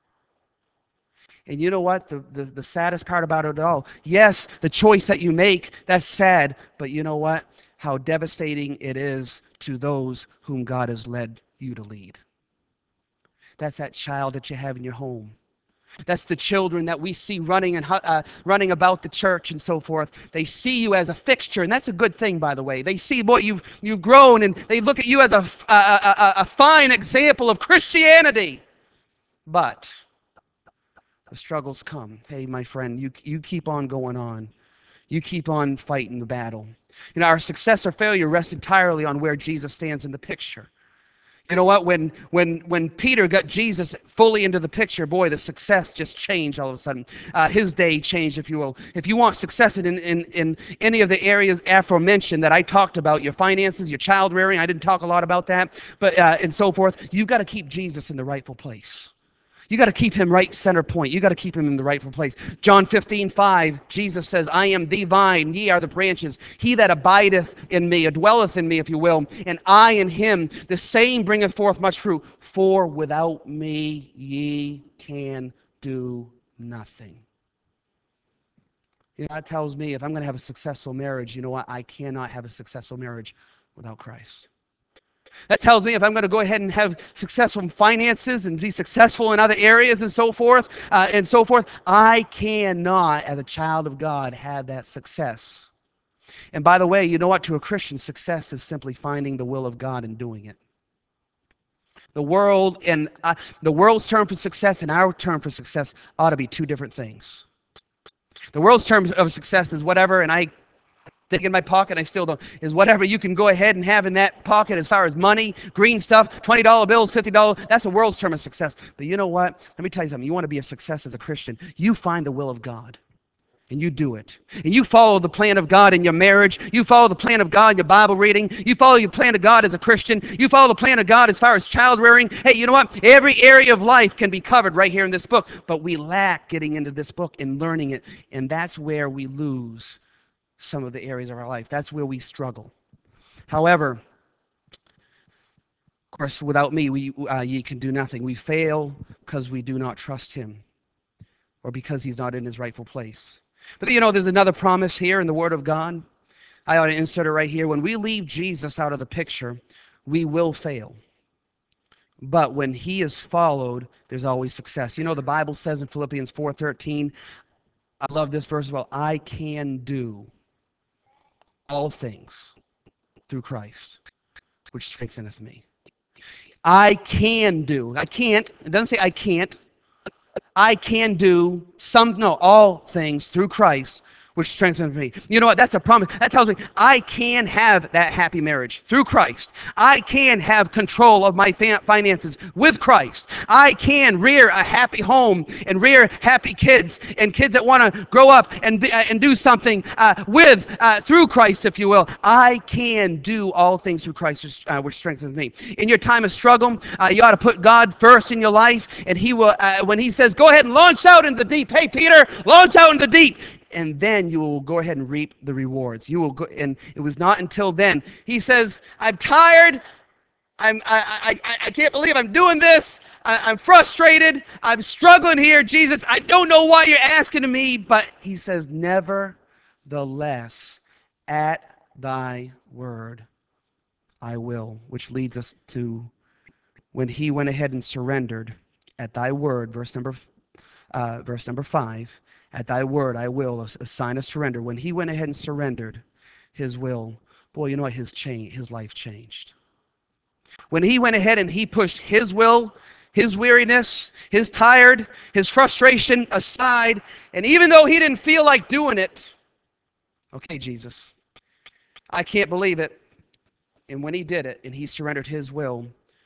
And you know what? The, the, the saddest part about it all, yes, the choice that you make, that's sad, but you know what? How devastating it is to those whom God has led you to lead. That's that child that you have in your home. That's the children that we see running and uh, running about the church and so forth. They see you as a fixture, and that's a good thing, by the way. They see, boy, you've, you've grown, and they look at you as a, a, a, a fine example of Christianity. But the struggles come. Hey, my friend, you, you keep on going on. You keep on fighting the battle. You know, our success or failure rests entirely on where Jesus stands in the picture. You know what? When when when Peter got Jesus fully into the picture, boy, the success just changed all of a sudden. Uh, his day changed, if you will. If you want success in, in, in any of the areas aforementioned that I talked about, your finances, your child rearing, I didn't talk a lot about that, but uh, and so forth, you've got to keep Jesus in the rightful place. You got to keep him right center point. You got to keep him in the rightful place. John fifteen, five, Jesus says, I am the vine, ye are the branches. He that abideth in me, or dwelleth in me, if you will, and I in him, the same bringeth forth much fruit. For without me ye can do nothing. You know, that tells me if I'm going to have a successful marriage, you know what? I cannot have a successful marriage without Christ. That tells me if I'm going to go ahead and have successful finances and be successful in other areas and so forth, uh, and so forth, I cannot, as a child of God, have that success. And by the way, you know what? To a Christian, success is simply finding the will of God and doing it. The world and uh, the world's term for success and our term for success ought to be two different things. The world's term of success is whatever, and I dig in my pocket, I still don't, is whatever you can go ahead and have in that pocket as far as money, green stuff, twenty dollar bills, fifty dollars, that's the world's term of success. But you know what? Let me tell you something. You want to be a success as a Christian, you find the will of God. And you do it. And you follow the plan of God in your marriage. You follow the plan of God in your Bible reading. You follow your plan of God as a Christian. You follow the plan of God as far as child rearing. Hey, you know what? Every area of life can be covered right here in this book. But we lack getting into this book and learning it. And that's where we lose some of the areas of our life. That's where we struggle. However, course, without me, we uh, ye can do nothing. We fail because we do not trust him, or because he's not in his rightful place. But you know, there's another promise here in the Word of God. I ought to insert it right here. When we leave Jesus out of the picture, we will fail. But when he is followed, there's always success. You know, the Bible says in Philippians four thirteen, I love this verse as well, I can do all things through Christ, which strengtheneth me. I can do. I can't. It doesn't say I can't. I can do some, no, all things through Christ, which strengthens me. You know what? That's a promise. That tells me I can have that happy marriage through Christ. I can have control of my finances with Christ. I can rear a happy home and rear happy kids and kids that want to grow up and be, uh, and do something uh, with, uh, through Christ, if you will. I can do all things through Christ, uh, which strengthens me. In your time of struggle, uh, you ought to put God first in your life, and he will, uh, when he says, go ahead and launch out into the deep. Hey, Peter, launch out into the deep. And then you will go ahead and reap the rewards. You will go, and it was not until then. He says, I'm tired. I'm, I, I, I can't believe I'm doing this. I, I'm frustrated. I'm struggling here. Jesus, I don't know why you're asking of me. But he says, nevertheless, at thy word, I will. Which leads us to when he went ahead and surrendered at thy word, verse number Uh, verse number five, at thy word I will, a, a sign of surrender. When he went ahead and surrendered his will, boy, you know what? His, change, his life changed. When he went ahead and he pushed his will, his weariness, his tired, his frustration aside, and even though he didn't feel like doing it, okay, Jesus, I can't believe it. And when he did it and he surrendered his will,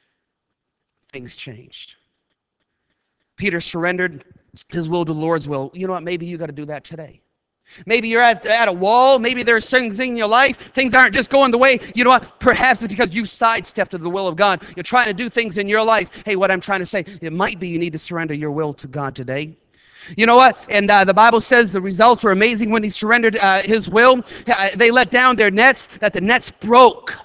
things changed. Peter surrendered his will to the Lord's will. You know what? Maybe you got to do that today. Maybe you're at, at a wall. Maybe there's things in your life. Things aren't just going the way. You know what? Perhaps it's because you sidestepped to the will of God. You're trying to do things in your life. Hey, what I'm trying to say, it might be you need to surrender your will to God today. You know what? And uh, the Bible says the results were amazing when he surrendered uh, his will. Uh, they let down their nets, that the nets broke.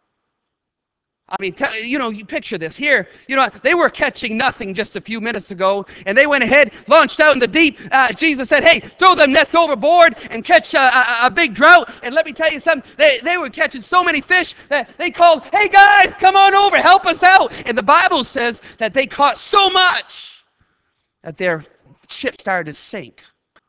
I mean, t- you know, you picture this here. You know, they were catching nothing just a few minutes ago, and they went ahead, launched out in the deep. Uh, Jesus said, hey, throw them nets overboard and catch a, a, a big drought. And let me tell you something, they, they were catching so many fish that they called, hey, guys, come on over, help us out. And the Bible says that they caught so much that their ship started to sink.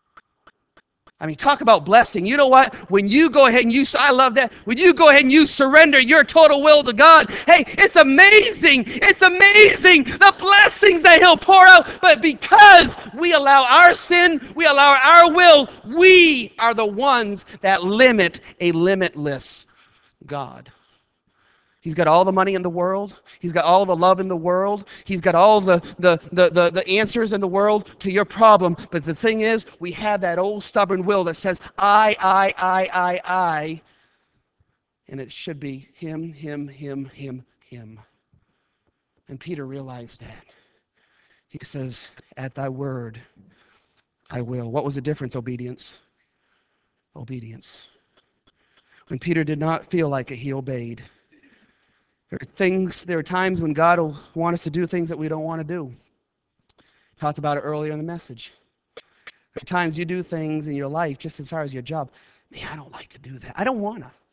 I mean, talk about blessing. You know what? When you go ahead and you, I love that. When you go ahead and you surrender your total will to God, hey, it's amazing. It's amazing the blessings that he'll pour out. But because we allow our sin, we allow our will, we are the ones that limit a limitless God. He's got all the money in the world. He's got all the love in the world. He's got all the, the, the, the, the answers in the world to your problem. But the thing is, we have that old stubborn will that says, I, I, I, I, I. And it should be him, him, him, him, him. And Peter realized that. He says, at thy word, I will. What was the difference? Obedience. Obedience. When Peter did not feel like it, he obeyed. There are things, there are times when God will want us to do things that we don't want to do. Talked about it earlier in the message. There are times you do things in your life, just as far as your job. Man, I don't like to do that. I don't want to.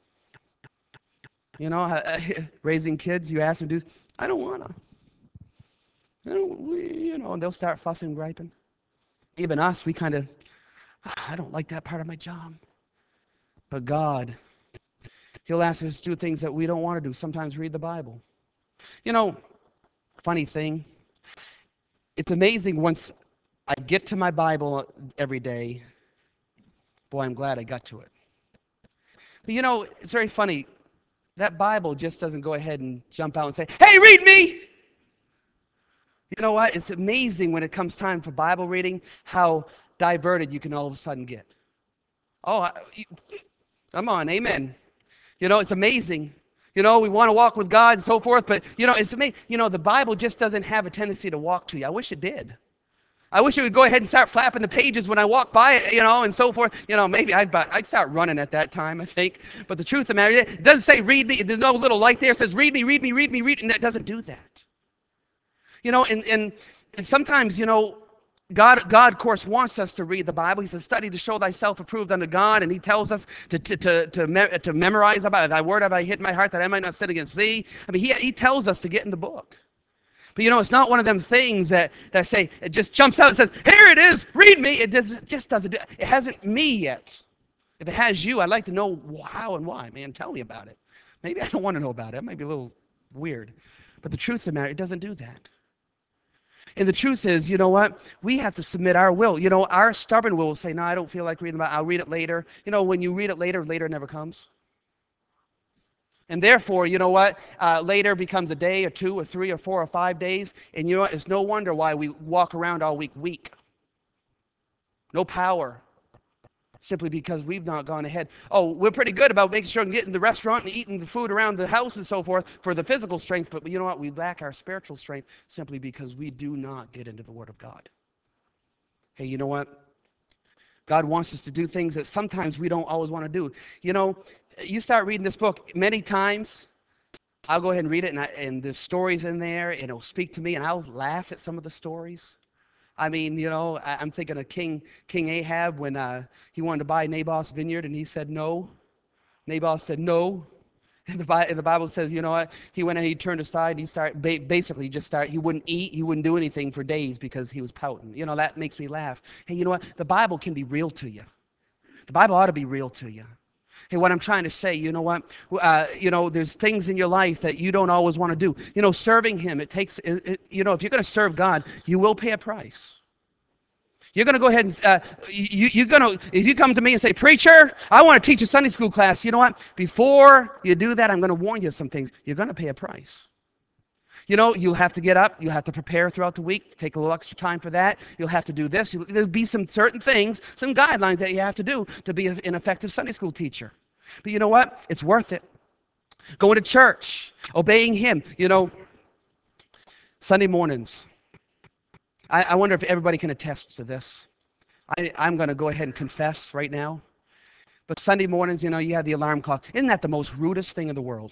You know, raising kids, you ask them to do, I don't want to. You know, we, you know, and they'll start fussing and griping. Even us, we kind of, I don't like that part of my job. But God, he'll ask us to do things that we don't want to do. Sometimes read the Bible. You know, funny thing, it's amazing once I get to my Bible every day, boy, I'm glad I got to it. But you know, it's very funny. That Bible just doesn't go ahead and jump out and say, hey, read me. You know what? It's amazing when it comes time for Bible reading how diverted you can all of a sudden get. Oh, I, you, come on, amen. You know, it's amazing. You know, we want to walk with God and so forth, but, you know, it's amazing. You know, the Bible just doesn't have a tendency to walk to you. I wish it did. I wish it would go ahead and start flapping the pages when I walk by it, you know, and so forth. You know, maybe I'd, I'd start running at that time, I think. But the truth of the matter, it doesn't say read me. There's no little light there. It says read me, read me, read me, read me. And that doesn't do that. You know, and, and, and sometimes, you know, God, God, of course, wants us to read the Bible. He says, study to show thyself approved unto God. And he tells us to, to, to, to, me, to memorize about it. Thy word have I hid in my heart that I might not sin against thee. I mean, he, he tells us to get in the book. But you know, it's not one of them things that, that say, it just jumps out and says, here it is, read me. It, does, it just doesn't, do, it hasn't me yet. If it has you, I'd like to know how and why. Man, tell me about it. Maybe I don't want to know about it. It might be a little weird. But the truth of the matter, it doesn't do that. And the truth is, you know what? We have to submit our will. You know, our stubborn will will say, no, I don't feel like reading about it. I'll read it later. You know, when you read it later, later never comes. And therefore, you know what? Uh, later becomes a day or two or three or four or five days. And you know what? It's no wonder why we walk around all week weak. No power. Simply because we've not gone ahead. Oh, we're pretty good about making sure and getting to the restaurant and eating the food around the house and so forth for the physical strength. But you know what? We lack our spiritual strength simply because we do not get into the Word of God. Hey, you know what? God wants us to do things that sometimes we don't always want to do. You know, you start reading this book many times. I'll go ahead and read it, and, I, and there's stories in there, and it'll speak to me, and I'll laugh at some of the stories. I mean, you know, I, I'm thinking of King King Ahab when uh, he wanted to buy Naboth's vineyard, and he said no. Naboth said no. And the, and the Bible says, you know what? He went and he turned aside, and he started ba- basically just start. He wouldn't eat, he wouldn't do anything for days because he was pouting. You know, that makes me laugh. Hey, you know what? The Bible can be real to you. The Bible ought to be real to you. Hey, what I'm trying to say, you know what? Uh, you know, there's things in your life that you don't always want to do. You know, serving Him, it takes, it, it, you know, if you're going to serve God, you will pay a price. You're going to go ahead and, uh, you, you're going to, if you come to me and say, preacher, I want to teach a Sunday school class, you know what? Before you do that, I'm going to warn you of some things. You're going to pay a price. You know, you'll have to get up. You'll have to prepare throughout the week. Take a little extra time for that. You'll have to do this. You'll, there'll be some certain things, some guidelines that you have to do to be an effective Sunday school teacher. But you know what? It's worth it. Going to church, obeying Him. You know, Sunday mornings. I, I wonder if everybody can attest to this. I, I'm going to go ahead and confess right now. But Sunday mornings, you know, you have the alarm clock. Isn't that the most rudest thing in the world?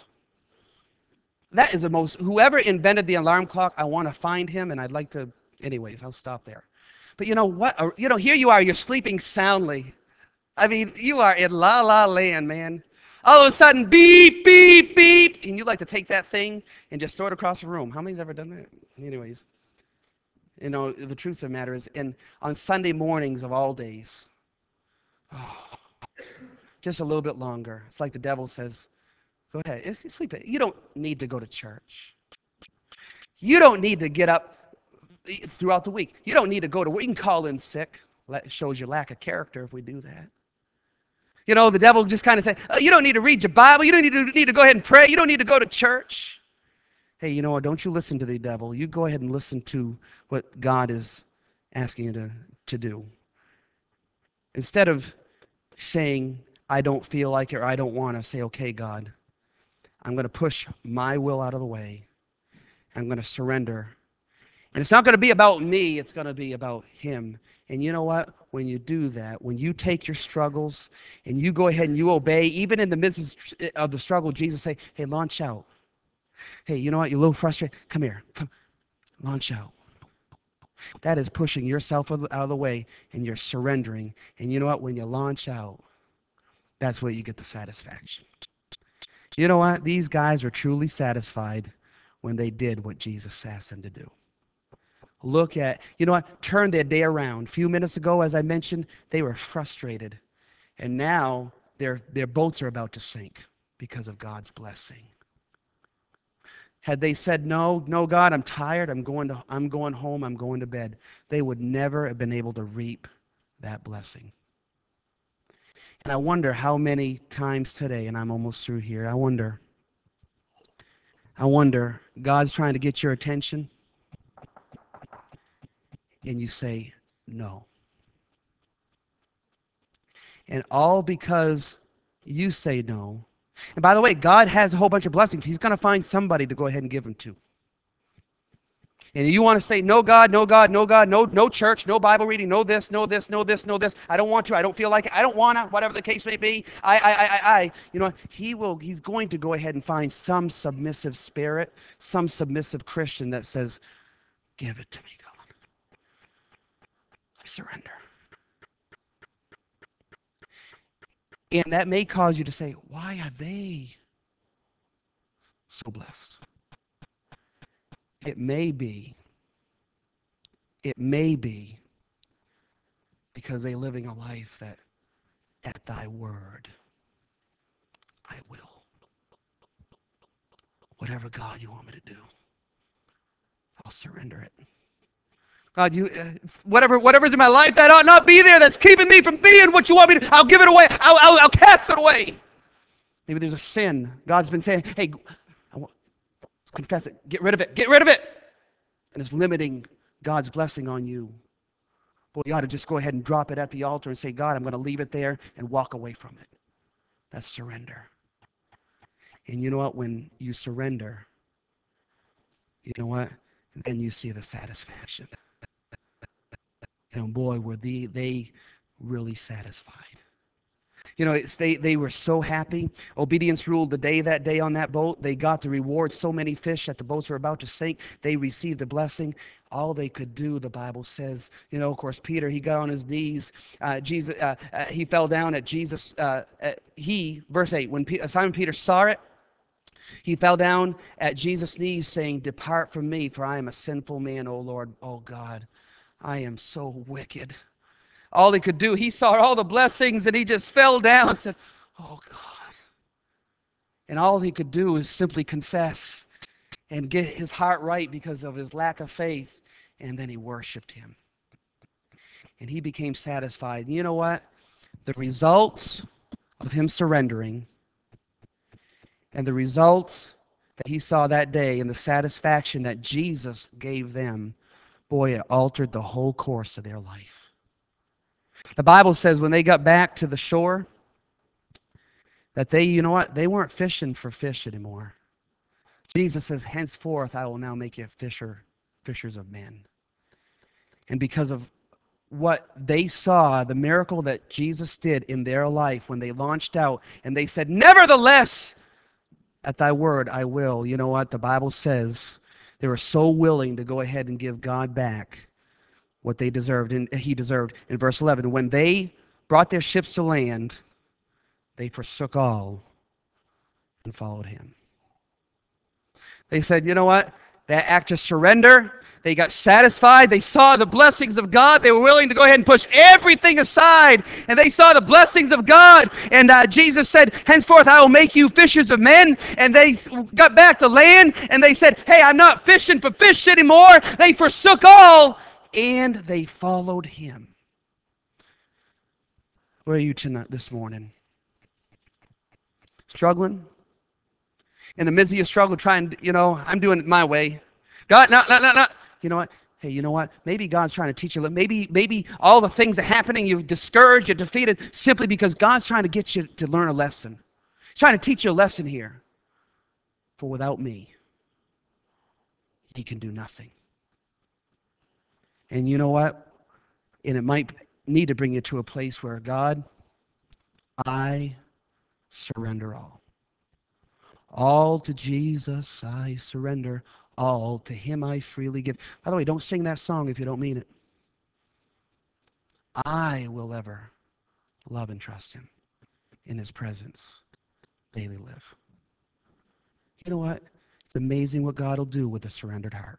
That is the most, whoever invented the alarm clock, I want to find him, and I'd like to, anyways, I'll stop there. But you know what, you know, here you are, you're sleeping soundly. I mean, you are in la la land, man. All of a sudden, beep, beep, beep, and you like to take that thing and just throw it across the room. How many's ever done that? Anyways, you know, the truth of the matter is, and on Sunday mornings of all days, oh, just a little bit longer. It's like the devil says, go ahead, it's, it's sleep. You don't need to go to church. You don't need to get up throughout the week. You don't need to go to work. You can call in sick. That shows your lack of character if we do that. You know, the devil just kind of say, oh, you don't need to read your Bible. You don't need to, need to go ahead and pray. You don't need to go to church. Hey, you know what? Don't you listen to the devil. You go ahead and listen to what God is asking you to, to do. Instead of saying, I don't feel like it or I don't want to, say, okay, God, I'm going to push my will out of the way. I'm going to surrender. And it's not going to be about me. It's going to be about Him. And you know what? When you do that, when you take your struggles and you go ahead and you obey, even in the midst of the struggle, Jesus say, hey, launch out. Hey, you know what? You're a little frustrated. Come here. Come. Launch out. That is pushing yourself out of the way and you're surrendering. And you know what? When you launch out, that's where you get the satisfaction. You know what? These guys are truly satisfied when they did what Jesus asked them to do. Look at, you know what? Turn their day around. A few minutes ago, as I mentioned, they were frustrated. And now their, their boats are about to sink because of God's blessing. Had they said, no, no, God, I'm tired. I'm going to, I'm going home. I'm going to bed. They would never have been able to reap that blessing. And I wonder how many times today, and I'm almost through here, I wonder, I wonder, God's trying to get your attention, and you say, no. And all because you say no. And by the way, God has a whole bunch of blessings. He's going to find somebody to go ahead and give them to. And you want to say, no God, no God, no God, no, no church, no Bible reading, no this, no this, no this, no this. I don't want to. I don't feel like it. I don't want to, whatever the case may be. I, I, I, I, I. You know, he will, he's going to go ahead and find some submissive spirit, some submissive Christian that says, give it to me, God. I surrender. And that may cause you to say, why are they so blessed? It may be, it may be because they're living a life that at thy word I will. Whatever, God, you want me to do, I'll surrender it. God, you, uh, whatever, whatever's in my life that ought not be there, that's keeping me from being what you want me to, I'll give it away. I'll, I'll, I'll cast it away. Maybe there's a sin. God's been saying, hey, I want, confess it. Get rid of it. Get rid of it. And it's limiting God's blessing on you. Well, you ought to just go ahead and drop it at the altar and say, God, I'm going to leave it there and walk away from it. That's surrender. And you know what? When you surrender, you know what? Then you see the satisfaction. And boy, were they, they really satisfied. You know, it's, they, they were so happy. Obedience ruled the day that day on that boat. They got the reward. So many fish that the boats were about to sink. They received the blessing. All they could do, the Bible says, you know, of course, Peter, he got on his knees. Uh, Jesus, uh, uh, he fell down at Jesus. Uh, uh, he, verse eight, when P- Simon Peter saw it, he fell down at Jesus' knees saying, depart from me, for I am a sinful man, O Lord, O God. I am so wicked. All he could do, he saw all the blessings and he just fell down and said, oh God. And all he could do is simply confess and get his heart right because of his lack of faith. And then he worshiped him. And he became satisfied. And you know what? The results of him surrendering and the results that he saw that day and the satisfaction that Jesus gave them, boy, it altered the whole course of their life. The Bible says when they got back to the shore, that they, you know what, they weren't fishing for fish anymore. Jesus says, henceforth I will now make you fisher, fishers of men. And because of what they saw, the miracle that Jesus did in their life when they launched out and they said, nevertheless, at thy word I will. You know what? The Bible says they were so willing to go ahead and give God back what they deserved, and he deserved. In verse eleven, when they brought their ships to land, they forsook all and followed him. They said, you know what? That act of surrender, they got satisfied. They saw the blessings of God. They were willing to go ahead and push everything aside. And they saw the blessings of God. And uh, Jesus said, henceforth I will make you fishers of men. And they got back to land. And they said, hey, I'm not fishing for fish anymore. They forsook all. And they followed him. Where are you tonight, this morning? Struggling? In the midst of your struggle, trying, you know, I'm doing it my way. God, no, no, no, no. You know what? Hey, you know what? Maybe God's trying to teach you. Maybe, maybe all the things that are happening, you're discouraged, you're defeated, simply because God's trying to get you to learn a lesson. He's trying to teach you a lesson here. For without me, he can do nothing. And you know what? And it might need to bring you to a place where, God, I surrender all. All to Jesus I surrender. All to him I freely give. By the way, don't sing that song if you don't mean it. I will ever love and trust him. In his presence daily live. You know what? It's amazing what God will do with a surrendered heart.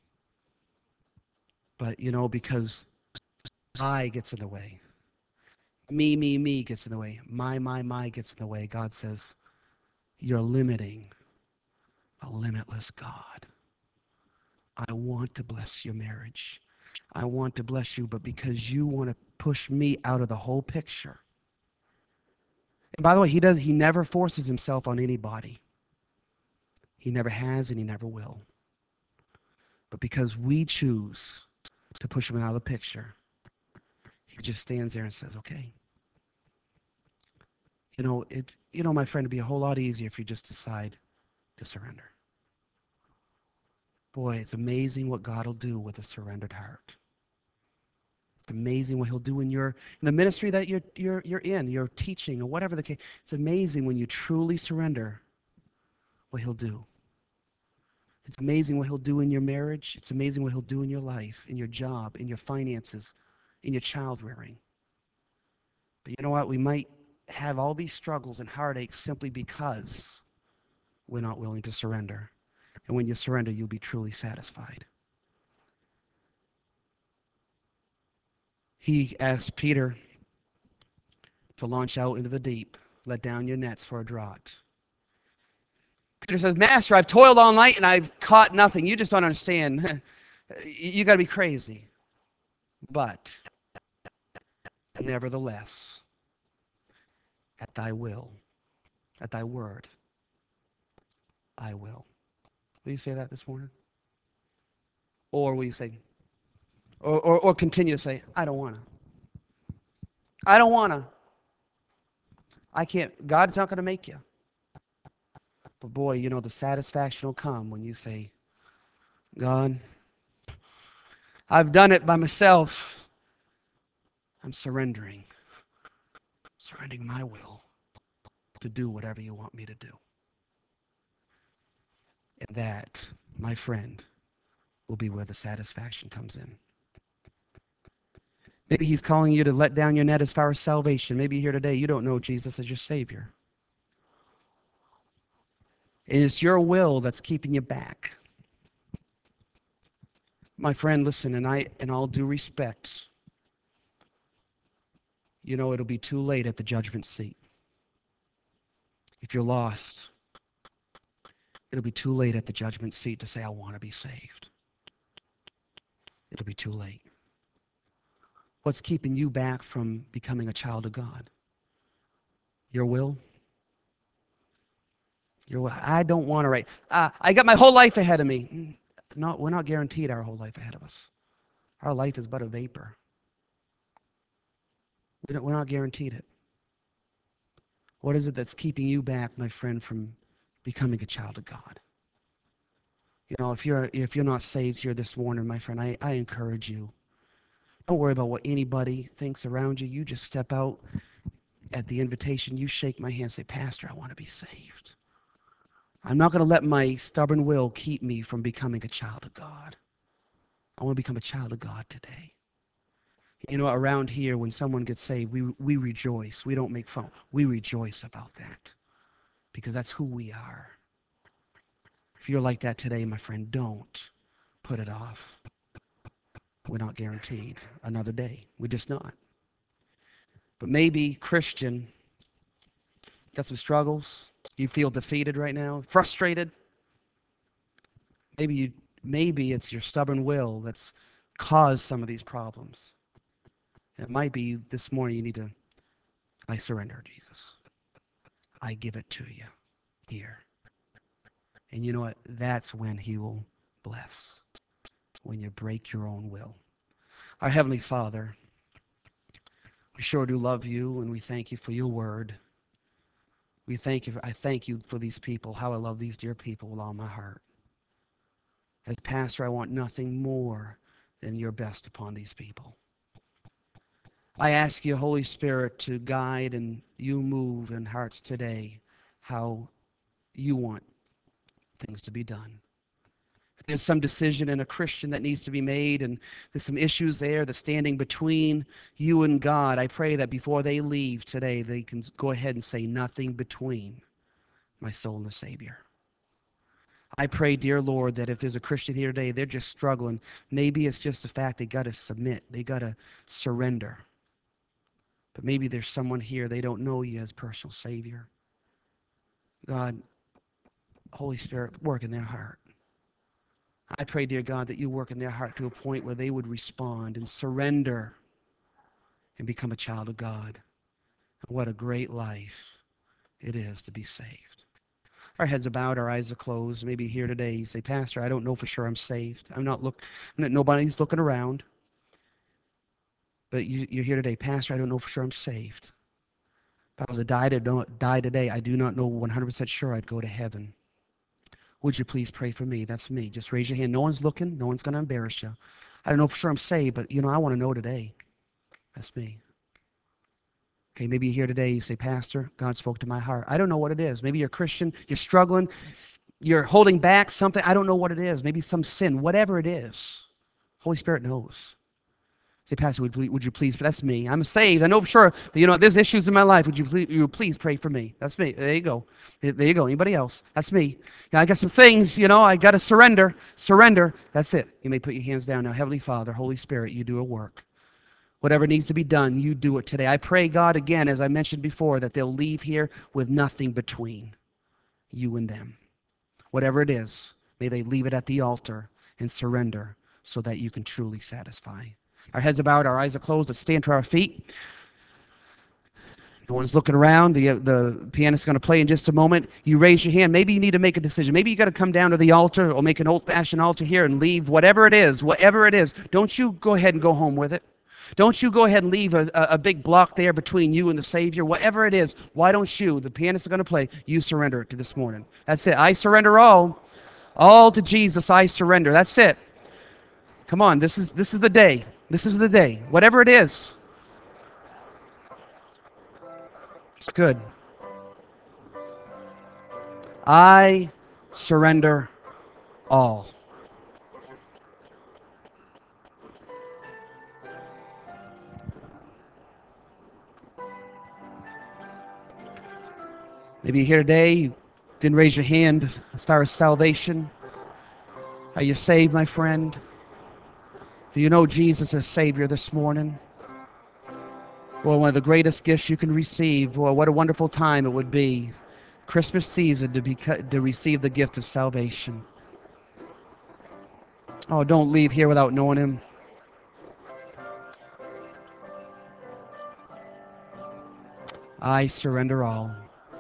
But, you know, because I gets in the way. Me, me, me gets in the way. My, my, my gets in the way. God says, you're limiting a limitless God. I want to bless your marriage. I want to bless you, but because you want to push me out of the whole picture. And by the way, he does, he never forces himself on anybody. He never has and he never will. But because we choose to push him out of the picture, he just stands there and says, okay. You know, it, you know, my friend, it'd be a whole lot easier if you just decide to surrender. Boy, it's amazing what God will do with a surrendered heart. It's amazing what he'll do in your in the ministry that you're you're you're in, your teaching or whatever the case. It's amazing when you truly surrender what he'll do. It's amazing what he'll do in your marriage. It's amazing what he'll do in your life, in your job, in your finances, in your child rearing. But you know what? We might have all these struggles and heartaches simply because we're not willing to surrender. And when you surrender, you'll be truly satisfied. He asked Peter to launch out into the deep, let down your nets for a draught. Peter says, Master, I've toiled all night and I've caught nothing. You just don't understand. You got to be crazy. But nevertheless, at thy will, at thy word, I will. Will you say that this morning? Or will you say, or, or, or continue to say, I don't want to. I don't want to. I can't. God's not going to make you. But boy, you know, the satisfaction will come when you say, God, I've done it by myself. I'm surrendering. Surrendering my will to do whatever you want me to do. And that, my friend, will be where the satisfaction comes in. Maybe he's calling you to let down your net as far as salvation. Maybe here today you don't know Jesus as your Savior. And it's your will that's keeping you back. My friend, listen, and I, in all due respect, you know it'll be too late at the judgment seat. If you're lost, it'll be too late at the judgment seat to say, I want to be saved. It'll be too late. What's keeping you back from becoming a child of God? Your will? Your will. I don't want to write. Uh, I got my whole life ahead of me. No, we're not guaranteed our whole life ahead of us. Our life is but a vapor. We don't, we're not guaranteed it. What is it that's keeping you back, my friend, from becoming a child of God? You know, if you're if you're not saved here this morning, my friend, I, I encourage you. Don't worry about what anybody thinks around you. You just step out at the invitation. You shake my hand, say, Pastor, I want to be saved. I'm not going to let my stubborn will keep me from becoming a child of God. I want to become a child of God today. You know, around here, when someone gets saved, we, we rejoice. We don't make fun. We rejoice about that because that's who we are. If you're like that today, my friend, don't put it off. We're not guaranteed another day. We're just not. But maybe, Christian, got some struggles. You feel defeated right now, frustrated. Maybe you, maybe it's your stubborn will that's caused some of these problems. It might be this morning you need to, I surrender, Jesus. I give it to you here. And you know what? That's when he will bless, when you break your own will. Our Heavenly Father, we sure do love you, and we thank you for your word. We thank you. I thank you for these people, how I love these dear people with all my heart. As pastor, I want nothing more than your best upon these people. I ask you, Holy Spirit, to guide and you move in hearts today how you want things to be done. If there's some decision in a Christian that needs to be made and there's some issues there that's standing between you and God, I pray that before they leave today, they can go ahead and say nothing between my soul and the Savior. I pray, dear Lord, that if there's a Christian here today, they're just struggling. Maybe it's just the fact they got to submit. They got to surrender. But maybe there's someone here, they don't know you as personal Savior. God, Holy Spirit, work in their heart. I pray, dear God, that you work in their heart to a point where they would respond and surrender and become a child of God. And what a great life it is to be saved. Our heads are bowed, our eyes are closed. Maybe here today you say, Pastor, I don't know for sure I'm saved. I'm not look. I'm not, nobody's looking around. But you, you're here today, Pastor, I don't know for sure I'm saved. If I was to die, to die today, I do not know one hundred percent sure I'd go to heaven. Would you please pray for me? That's me. Just raise your hand. No one's looking. No one's going to embarrass you. I don't know for sure I'm saved, but, you know, I want to know today. That's me. Okay, maybe you're here today, you say, Pastor, God spoke to my heart. I don't know what it is. Maybe you're a Christian, you're struggling, you're holding back something. I don't know what it is. Maybe some sin, whatever it is. Holy Spirit knows. Say, Pastor, would, would you please, that's me. I'm saved. I know for sure, but you know, there's issues in my life. Would you please, you please pray for me? That's me. There you go. There you go. Anybody else? That's me. Yeah, I got some things, you know, I got to surrender. Surrender. That's it. You may put your hands down now. Heavenly Father, Holy Spirit, you do a work. Whatever needs to be done, you do it today. I pray, God, again, as I mentioned before, that they'll leave here with nothing between you and them. Whatever it is, may they leave it at the altar and surrender so that you can truly satisfy. Our heads are bowed, our eyes are closed. Let's stand to our feet. No one's looking around. The, uh, the pianist's going to play in just a moment. You raise your hand. Maybe you need to make a decision. Maybe you got to come down to the altar or make an old-fashioned altar here and leave. Whatever it is, whatever it is, don't you go ahead and go home with it. Don't you go ahead and leave a, a, a big block there between you and the Savior. Whatever it is, why don't you, the pianist is going to play, you surrender it to this morning. That's it. I surrender all. All to Jesus I surrender. That's it. Come on, this is this is the day. This is the day. Whatever it is. It's good. I surrender all. Maybe you're here today, you didn't raise your hand as far as salvation. Are you saved, my friend? Do you know Jesus as Savior this morning? Well, one of the greatest gifts you can receive. Well, what a wonderful time it would be, Christmas season, to be to receive the gift of salvation. Oh, don't leave here without knowing Him. I surrender all.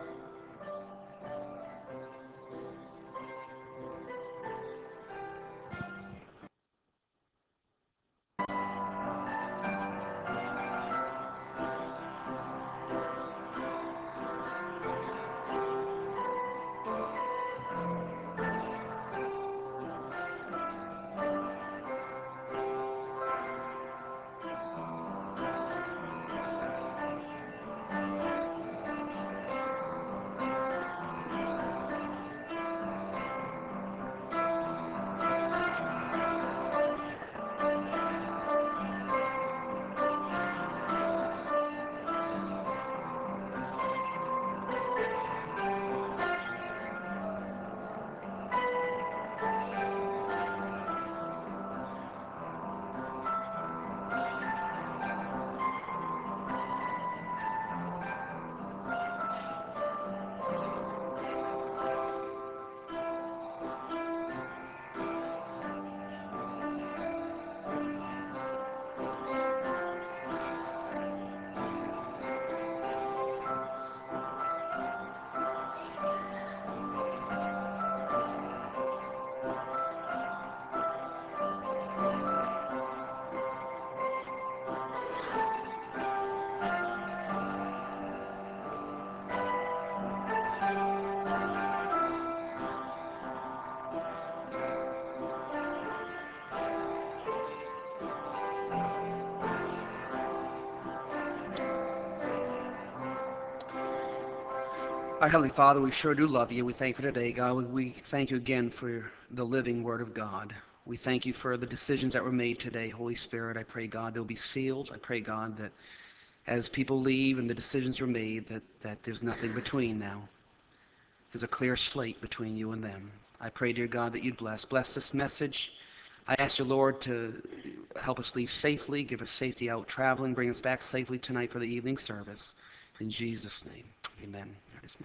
Our Heavenly Father, we sure do love you. We thank you for today, God. We, we thank you again for the living Word of God. We thank you for the decisions that were made today, Holy Spirit. I pray, God, they'll be sealed. I pray, God, that as people leave and the decisions are made, that, that there's nothing between now. There's a clear slate between you and them. I pray, dear God, that you'd bless. Bless this message. I ask you, Lord, to help us leave safely, give us safety out traveling, bring us back safely tonight for the evening service. In Jesus' name, amen.